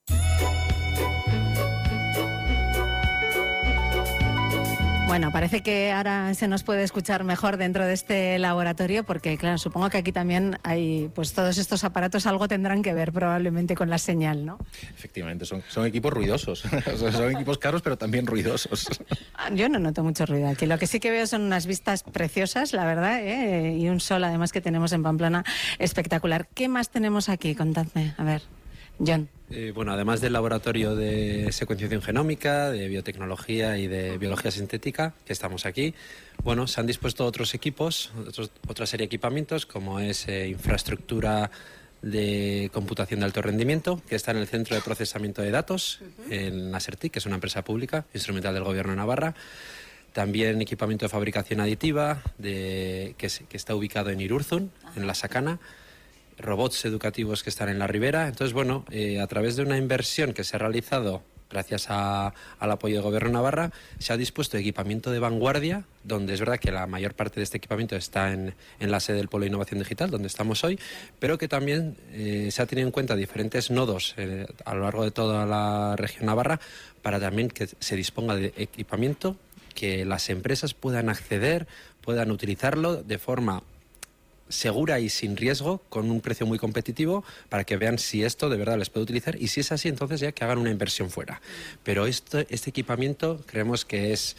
Speaker 3: Bueno, parece que ahora se nos puede escuchar mejor dentro de este laboratorio porque, claro, supongo que aquí también hay, pues todos estos aparatos algo tendrán que ver probablemente con la señal, ¿no?
Speaker 10: Efectivamente, son equipos ruidosos. O sea, son equipos caros, pero también ruidosos.
Speaker 3: Yo no noto mucho ruido aquí. Lo que sí que veo son unas vistas preciosas, la verdad, y un sol además que tenemos en Pamplona espectacular. ¿Qué más tenemos aquí? Contadme, a ver, John.
Speaker 9: Bueno, además del laboratorio de secuenciación genómica, de biotecnología y de biología sintética, que estamos aquí, bueno, se han dispuesto otros equipos, otra serie de equipamientos, como es infraestructura de computación de alto rendimiento, que está en el Centro de Procesamiento de Datos, en Nasertic, que es una empresa pública, instrumental del Gobierno de Navarra. También equipamiento de fabricación aditiva, que está ubicado en Irurzun, en La Sakana. Robots educativos que están en la Ribera. Entonces, bueno, a través de una inversión que se ha realizado gracias al apoyo del Gobierno de Navarra, se ha dispuesto equipamiento de vanguardia, donde es verdad que la mayor parte de este equipamiento está en la sede del Polo de Innovación Digital, donde estamos hoy, pero que también se ha tenido en cuenta diferentes nodos a lo largo de toda la región navarra para también que se disponga de equipamiento que las empresas puedan acceder, puedan utilizarlo de forma segura y sin riesgo, con un precio muy competitivo, para que vean si esto de verdad les puede utilizar, y si es así, entonces ya que hagan una inversión fuera. Pero este equipamiento creemos que es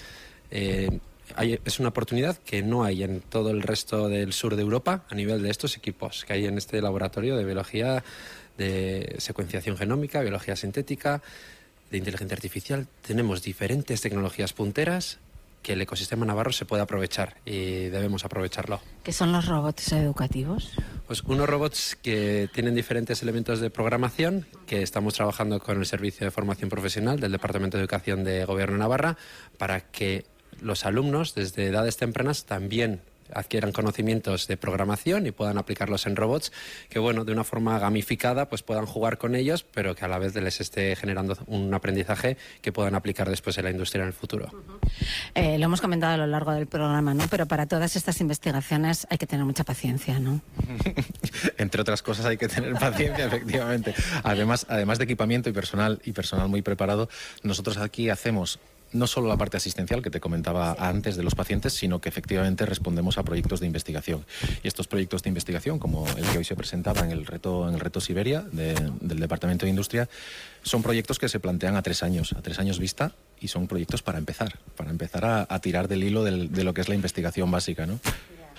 Speaker 9: una oportunidad que no hay en todo el resto del sur de Europa a nivel de estos equipos que hay en este laboratorio de biología, de secuenciación genómica, biología sintética, de inteligencia artificial. Tenemos diferentes tecnologías punteras que el ecosistema navarro se puede aprovechar y debemos aprovecharlo.
Speaker 3: ¿Qué son los robots educativos?
Speaker 9: Pues unos robots que tienen diferentes elementos de programación, que estamos trabajando con el Servicio de Formación Profesional del Departamento de Educación de Gobierno de Navarra para que los alumnos desde edades tempranas también adquieran conocimientos de programación y puedan aplicarlos en robots, que bueno, de una forma gamificada pues puedan jugar con ellos, pero que a la vez les esté generando un aprendizaje que puedan aplicar después en la industria en el futuro.
Speaker 3: Lo hemos comentado a lo largo del programa, ¿no? Pero para todas estas investigaciones hay que tener mucha paciencia, ¿no?
Speaker 10: Entre otras cosas hay que tener paciencia, efectivamente. Además de equipamiento y personal muy preparado, nosotros aquí hacemos no solo la parte asistencial que te comentaba antes de los pacientes, sino que efectivamente respondemos a proyectos de investigación. Y estos proyectos de investigación, como el que hoy se presentaba en el reto Siberia del Departamento de Industria, son proyectos que se plantean a 3 años vista, y son proyectos para empezar a tirar del hilo de lo que es la investigación básica, ¿no?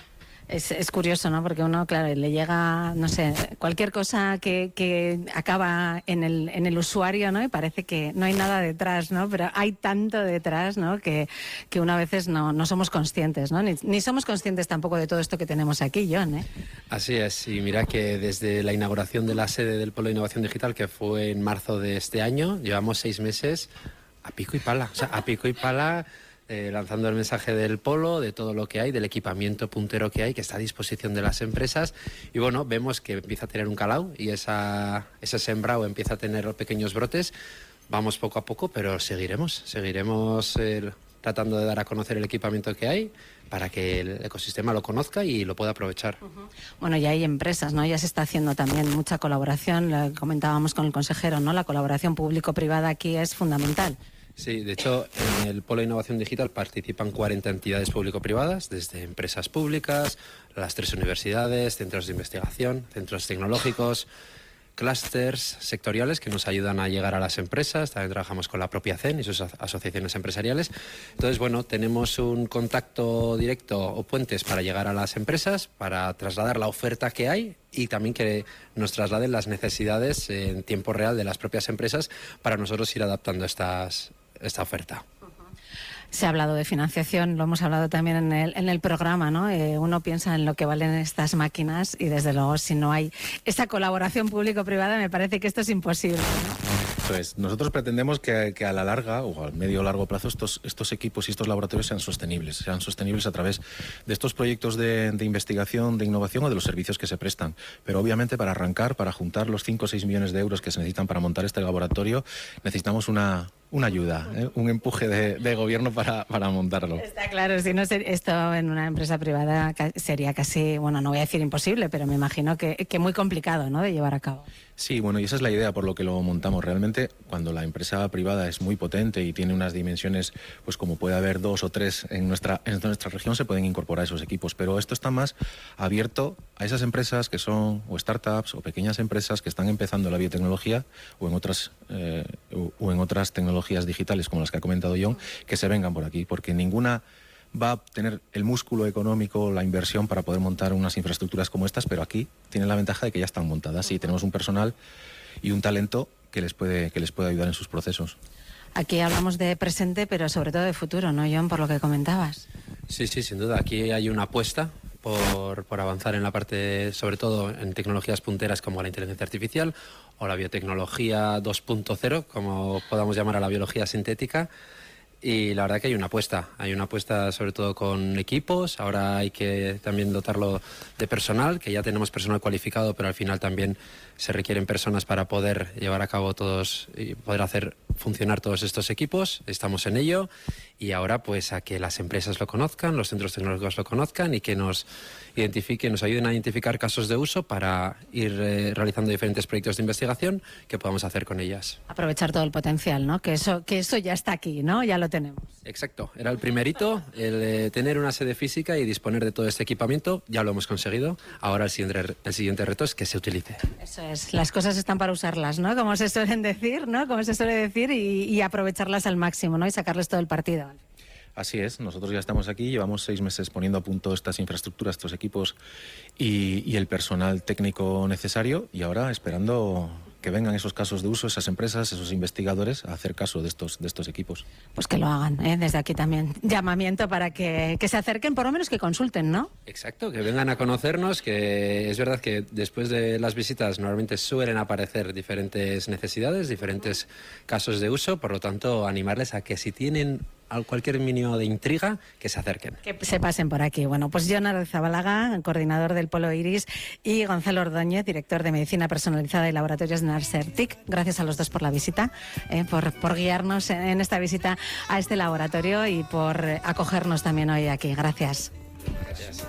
Speaker 3: Es curioso, ¿no? Porque uno, claro, le llega, no sé, cualquier cosa que acaba en el usuario, ¿no? Y parece que no hay nada detrás, ¿no? Pero hay tanto detrás, ¿no? Que uno a veces no somos conscientes, ¿no? Ni somos conscientes tampoco de todo esto que tenemos aquí, John, ¿eh?
Speaker 9: Así es, y mira que desde la inauguración de la sede del Polo de Innovación Digital, que fue en marzo de este año, llevamos 6 meses a pico y pala, lanzando el mensaje del polo, de todo lo que hay, del equipamiento puntero que hay, que está a disposición de las empresas, y bueno, vemos que empieza a tener un calao y ese sembrado empieza a tener pequeños brotes. Vamos poco a poco, pero seguiremos tratando de dar a conocer el equipamiento que hay para que el ecosistema lo conozca y lo pueda aprovechar.
Speaker 3: Bueno, ya hay empresas, ¿no? Ya se está haciendo también mucha colaboración, lo comentábamos con el consejero, ¿no? La colaboración público-privada aquí es fundamental.
Speaker 9: Sí, de hecho, en el Polo de Innovación Digital participan 40 entidades público-privadas, desde empresas públicas, las 3 universidades, centros de investigación, centros tecnológicos, clústeres sectoriales que nos ayudan a llegar a las empresas. También trabajamos con la propia CEN y sus asociaciones empresariales. Entonces, bueno, tenemos un contacto directo o puentes para llegar a las empresas, para trasladar la oferta que hay y también que nos trasladen las necesidades en tiempo real de las propias empresas para nosotros ir adaptando esta oferta.
Speaker 3: Se ha hablado de financiación, lo hemos hablado también en el programa, ¿no? Uno piensa en lo que valen estas máquinas y desde luego si no hay esa colaboración público-privada me parece que esto es imposible, ¿no?
Speaker 10: Pues nosotros pretendemos que a la larga o al medio o largo plazo estos equipos y estos laboratorios sean sostenibles a través de estos proyectos de investigación, de innovación o de los servicios que se prestan. Pero obviamente para arrancar, para juntar los 5 o 6 millones de euros que se necesitan para montar este laboratorio, necesitamos una ayuda, un empuje de gobierno para montarlo.
Speaker 3: Está claro, si no esto en una empresa privada sería casi, bueno, no voy a decir imposible, pero me imagino que muy complicado, ¿no?, de llevar a cabo.
Speaker 10: Sí, bueno, y esa es la idea por lo que lo montamos. Realmente, cuando la empresa privada es muy potente y tiene unas dimensiones, pues como puede haber 2 o 3 en nuestra región, se pueden incorporar esos equipos. Pero esto está más abierto a esas empresas que son o startups o pequeñas empresas que están empezando la biotecnología o en otras tecnologías digitales como las que ha comentado John, que se vengan por aquí, porque ninguna va a tener el músculo económico, la inversión para poder montar unas infraestructuras como estas, pero aquí tienen la ventaja de que ya están montadas y tenemos un personal y un talento que les puede ayudar en sus procesos.
Speaker 3: Aquí hablamos de presente, pero sobre todo de futuro, ¿no, John? Por lo que comentabas.
Speaker 9: Sí, sin duda. Aquí hay una apuesta por avanzar en la parte, sobre todo en tecnologías punteras como la inteligencia artificial o la biotecnología 2.0, como podamos llamar a la biología sintética. Y la verdad que hay una apuesta sobre todo con equipos. Ahora hay que también dotarlo de personal, que ya tenemos personal cualificado, pero al final también se requieren personas para poder llevar a cabo todos y poder hacer funcionar todos estos equipos. Estamos en ello y ahora pues a que las empresas lo conozcan, los centros tecnológicos lo conozcan y que nos identifiquen, nos ayuden a identificar casos de uso para ir realizando diferentes proyectos de investigación que podamos hacer con ellas.
Speaker 3: Aprovechar todo el potencial, ¿no? Que eso ya está aquí, ¿no? Ya lo tenemos.
Speaker 9: Exacto. Era el primer hito, el tener una sede física y disponer de todo este equipamiento. Ya lo hemos conseguido. Ahora el siguiente reto es que se utilice.
Speaker 3: Eso es. Las cosas están para usarlas, ¿no? Como se suelen decir, ¿no? Como se suele decir y aprovecharlas al máximo, ¿no? Y sacarles todo el partido.
Speaker 10: Así es, nosotros ya estamos aquí, llevamos 6 meses poniendo a punto estas infraestructuras, estos equipos y el personal técnico necesario y ahora esperando que vengan esos casos de uso, esas empresas, esos investigadores a hacer caso de estos equipos.
Speaker 3: Pues que lo hagan, ¿eh? Desde aquí también llamamiento para que se acerquen, por lo menos que consulten, ¿no?
Speaker 9: Exacto, que vengan a conocernos, que es verdad que después de las visitas normalmente suelen aparecer diferentes necesidades, diferentes casos de uso, por lo tanto animarles a que si tienen cualquier mínimo de intriga, que se acerquen.
Speaker 3: Que se pasen por aquí. Bueno, pues Jon Arrizabalaga, coordinador del Polo Iris, y Gonzalo Ordóñez, director de Medicina Personalizada y Laboratorios de Narsertic. Gracias a los dos por la visita, por guiarnos en esta visita a este laboratorio y por acogernos también hoy aquí. Gracias.
Speaker 9: Gracias.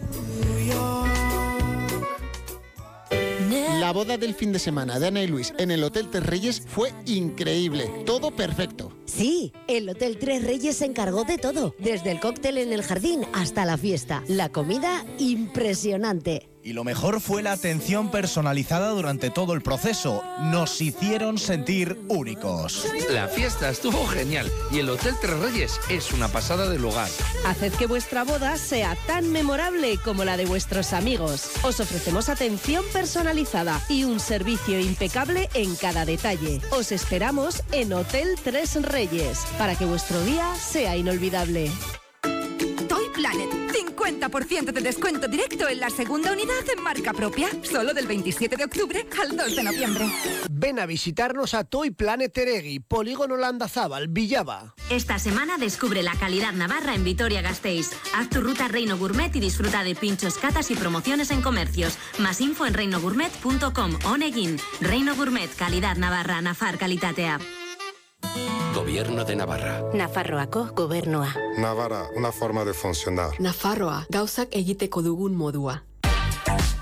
Speaker 1: La boda del fin de semana de Ana y Luis en el Hotel Tres Reyes fue increíble, todo perfecto.
Speaker 6: Sí, el Hotel Tres Reyes se encargó de todo, desde el cóctel en el jardín hasta la fiesta. La comida, impresionante.
Speaker 12: Y lo mejor fue la atención personalizada durante todo el proceso. Nos hicieron sentir únicos.
Speaker 18: La fiesta estuvo genial y el Hotel Tres Reyes es una pasada de lugar.
Speaker 23: Haced que vuestra boda sea tan memorable como la de vuestros amigos. Os ofrecemos atención personalizada y un servicio impecable en cada detalle. Os esperamos en Hotel Tres Reyes para que vuestro día sea inolvidable.
Speaker 19: Toy Planet, 50% de descuento directo en la segunda unidad en marca propia, solo del 27 de octubre al 2 de noviembre.
Speaker 24: Ven a visitarnos a Toy Planet Eregui, Polígono Landazábal, Villaba.
Speaker 20: Esta semana descubre la calidad navarra en Vitoria-Gasteiz. Haz tu ruta Reino Gourmet y disfruta de pinchos, catas y promociones en comercios. Más info en reinogourmet.com. Onegin. Reino Gourmet, calidad navarra, nafar kalitatea.
Speaker 18: Gobierno de Navarra.
Speaker 2: Nafarroako gobernua.
Speaker 27: Navarra, una forma de funcionar.
Speaker 28: Nafarroa, gauzak egiteko dugun modua.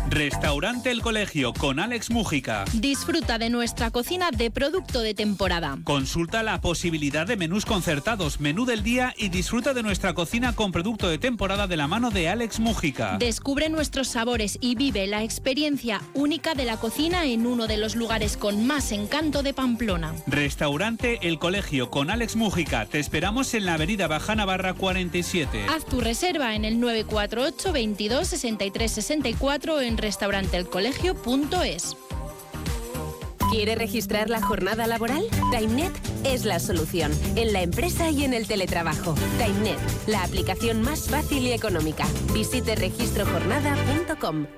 Speaker 8: Restaurante El Colegio con Alex Mújica.
Speaker 17: Disfruta de nuestra cocina de producto de temporada.
Speaker 8: Consulta la posibilidad de menús concertados, menú del día y disfruta de nuestra cocina con producto de temporada de la mano de Alex Mújica.
Speaker 17: Descubre nuestros sabores y vive la experiencia única de la cocina en uno de los lugares con más encanto de Pamplona.
Speaker 8: Restaurante El Colegio con Alex Mújica. Te esperamos en la avenida Baja Navarra 47.
Speaker 17: Haz tu reserva en el 948 22 63 64 en restauranteelcolegio.es.
Speaker 13: ¿Quiere registrar la jornada laboral? TimeNet es la solución, en la empresa y en el teletrabajo. TimeNet, la aplicación más fácil y económica. Visite registrojornada.com.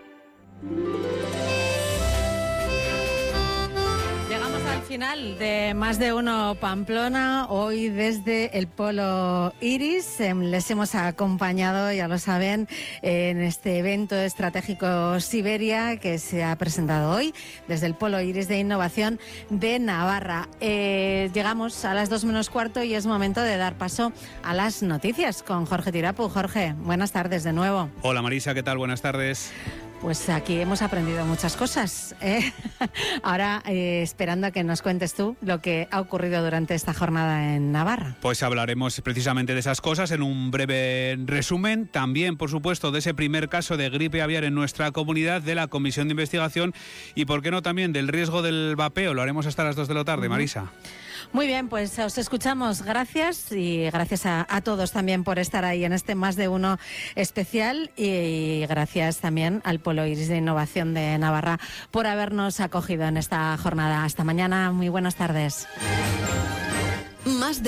Speaker 3: Al final de Más de Uno Pamplona, hoy desde el Polo Iris. Les hemos acompañado, ya lo saben, en este evento estratégico Siberia que se ha presentado hoy desde el Polo Iris de Innovación de Navarra. Llegamos a las 2 menos cuarto y es momento de dar paso a las noticias con Jorge Tirapu. Jorge, buenas tardes de nuevo.
Speaker 15: Hola Marisa, ¿qué tal? Buenas tardes.
Speaker 3: Pues aquí hemos aprendido muchas cosas, ¿eh? Ahora esperando a que nos cuentes tú lo que ha ocurrido durante esta jornada en Navarra.
Speaker 15: Pues hablaremos precisamente de esas cosas en un breve resumen. También, por supuesto, de ese primer caso de gripe aviar en nuestra comunidad, de la comisión de investigación y, por qué no, también del riesgo del vapeo. Lo haremos hasta las 2 de la tarde, Marisa.
Speaker 3: Muy bien, pues os escuchamos. Gracias y gracias a todos también por estar ahí en este Más de Uno especial y gracias también al Polo Iris de Innovación de Navarra por habernos acogido en esta jornada. Hasta mañana, muy buenas tardes.
Speaker 28: Más de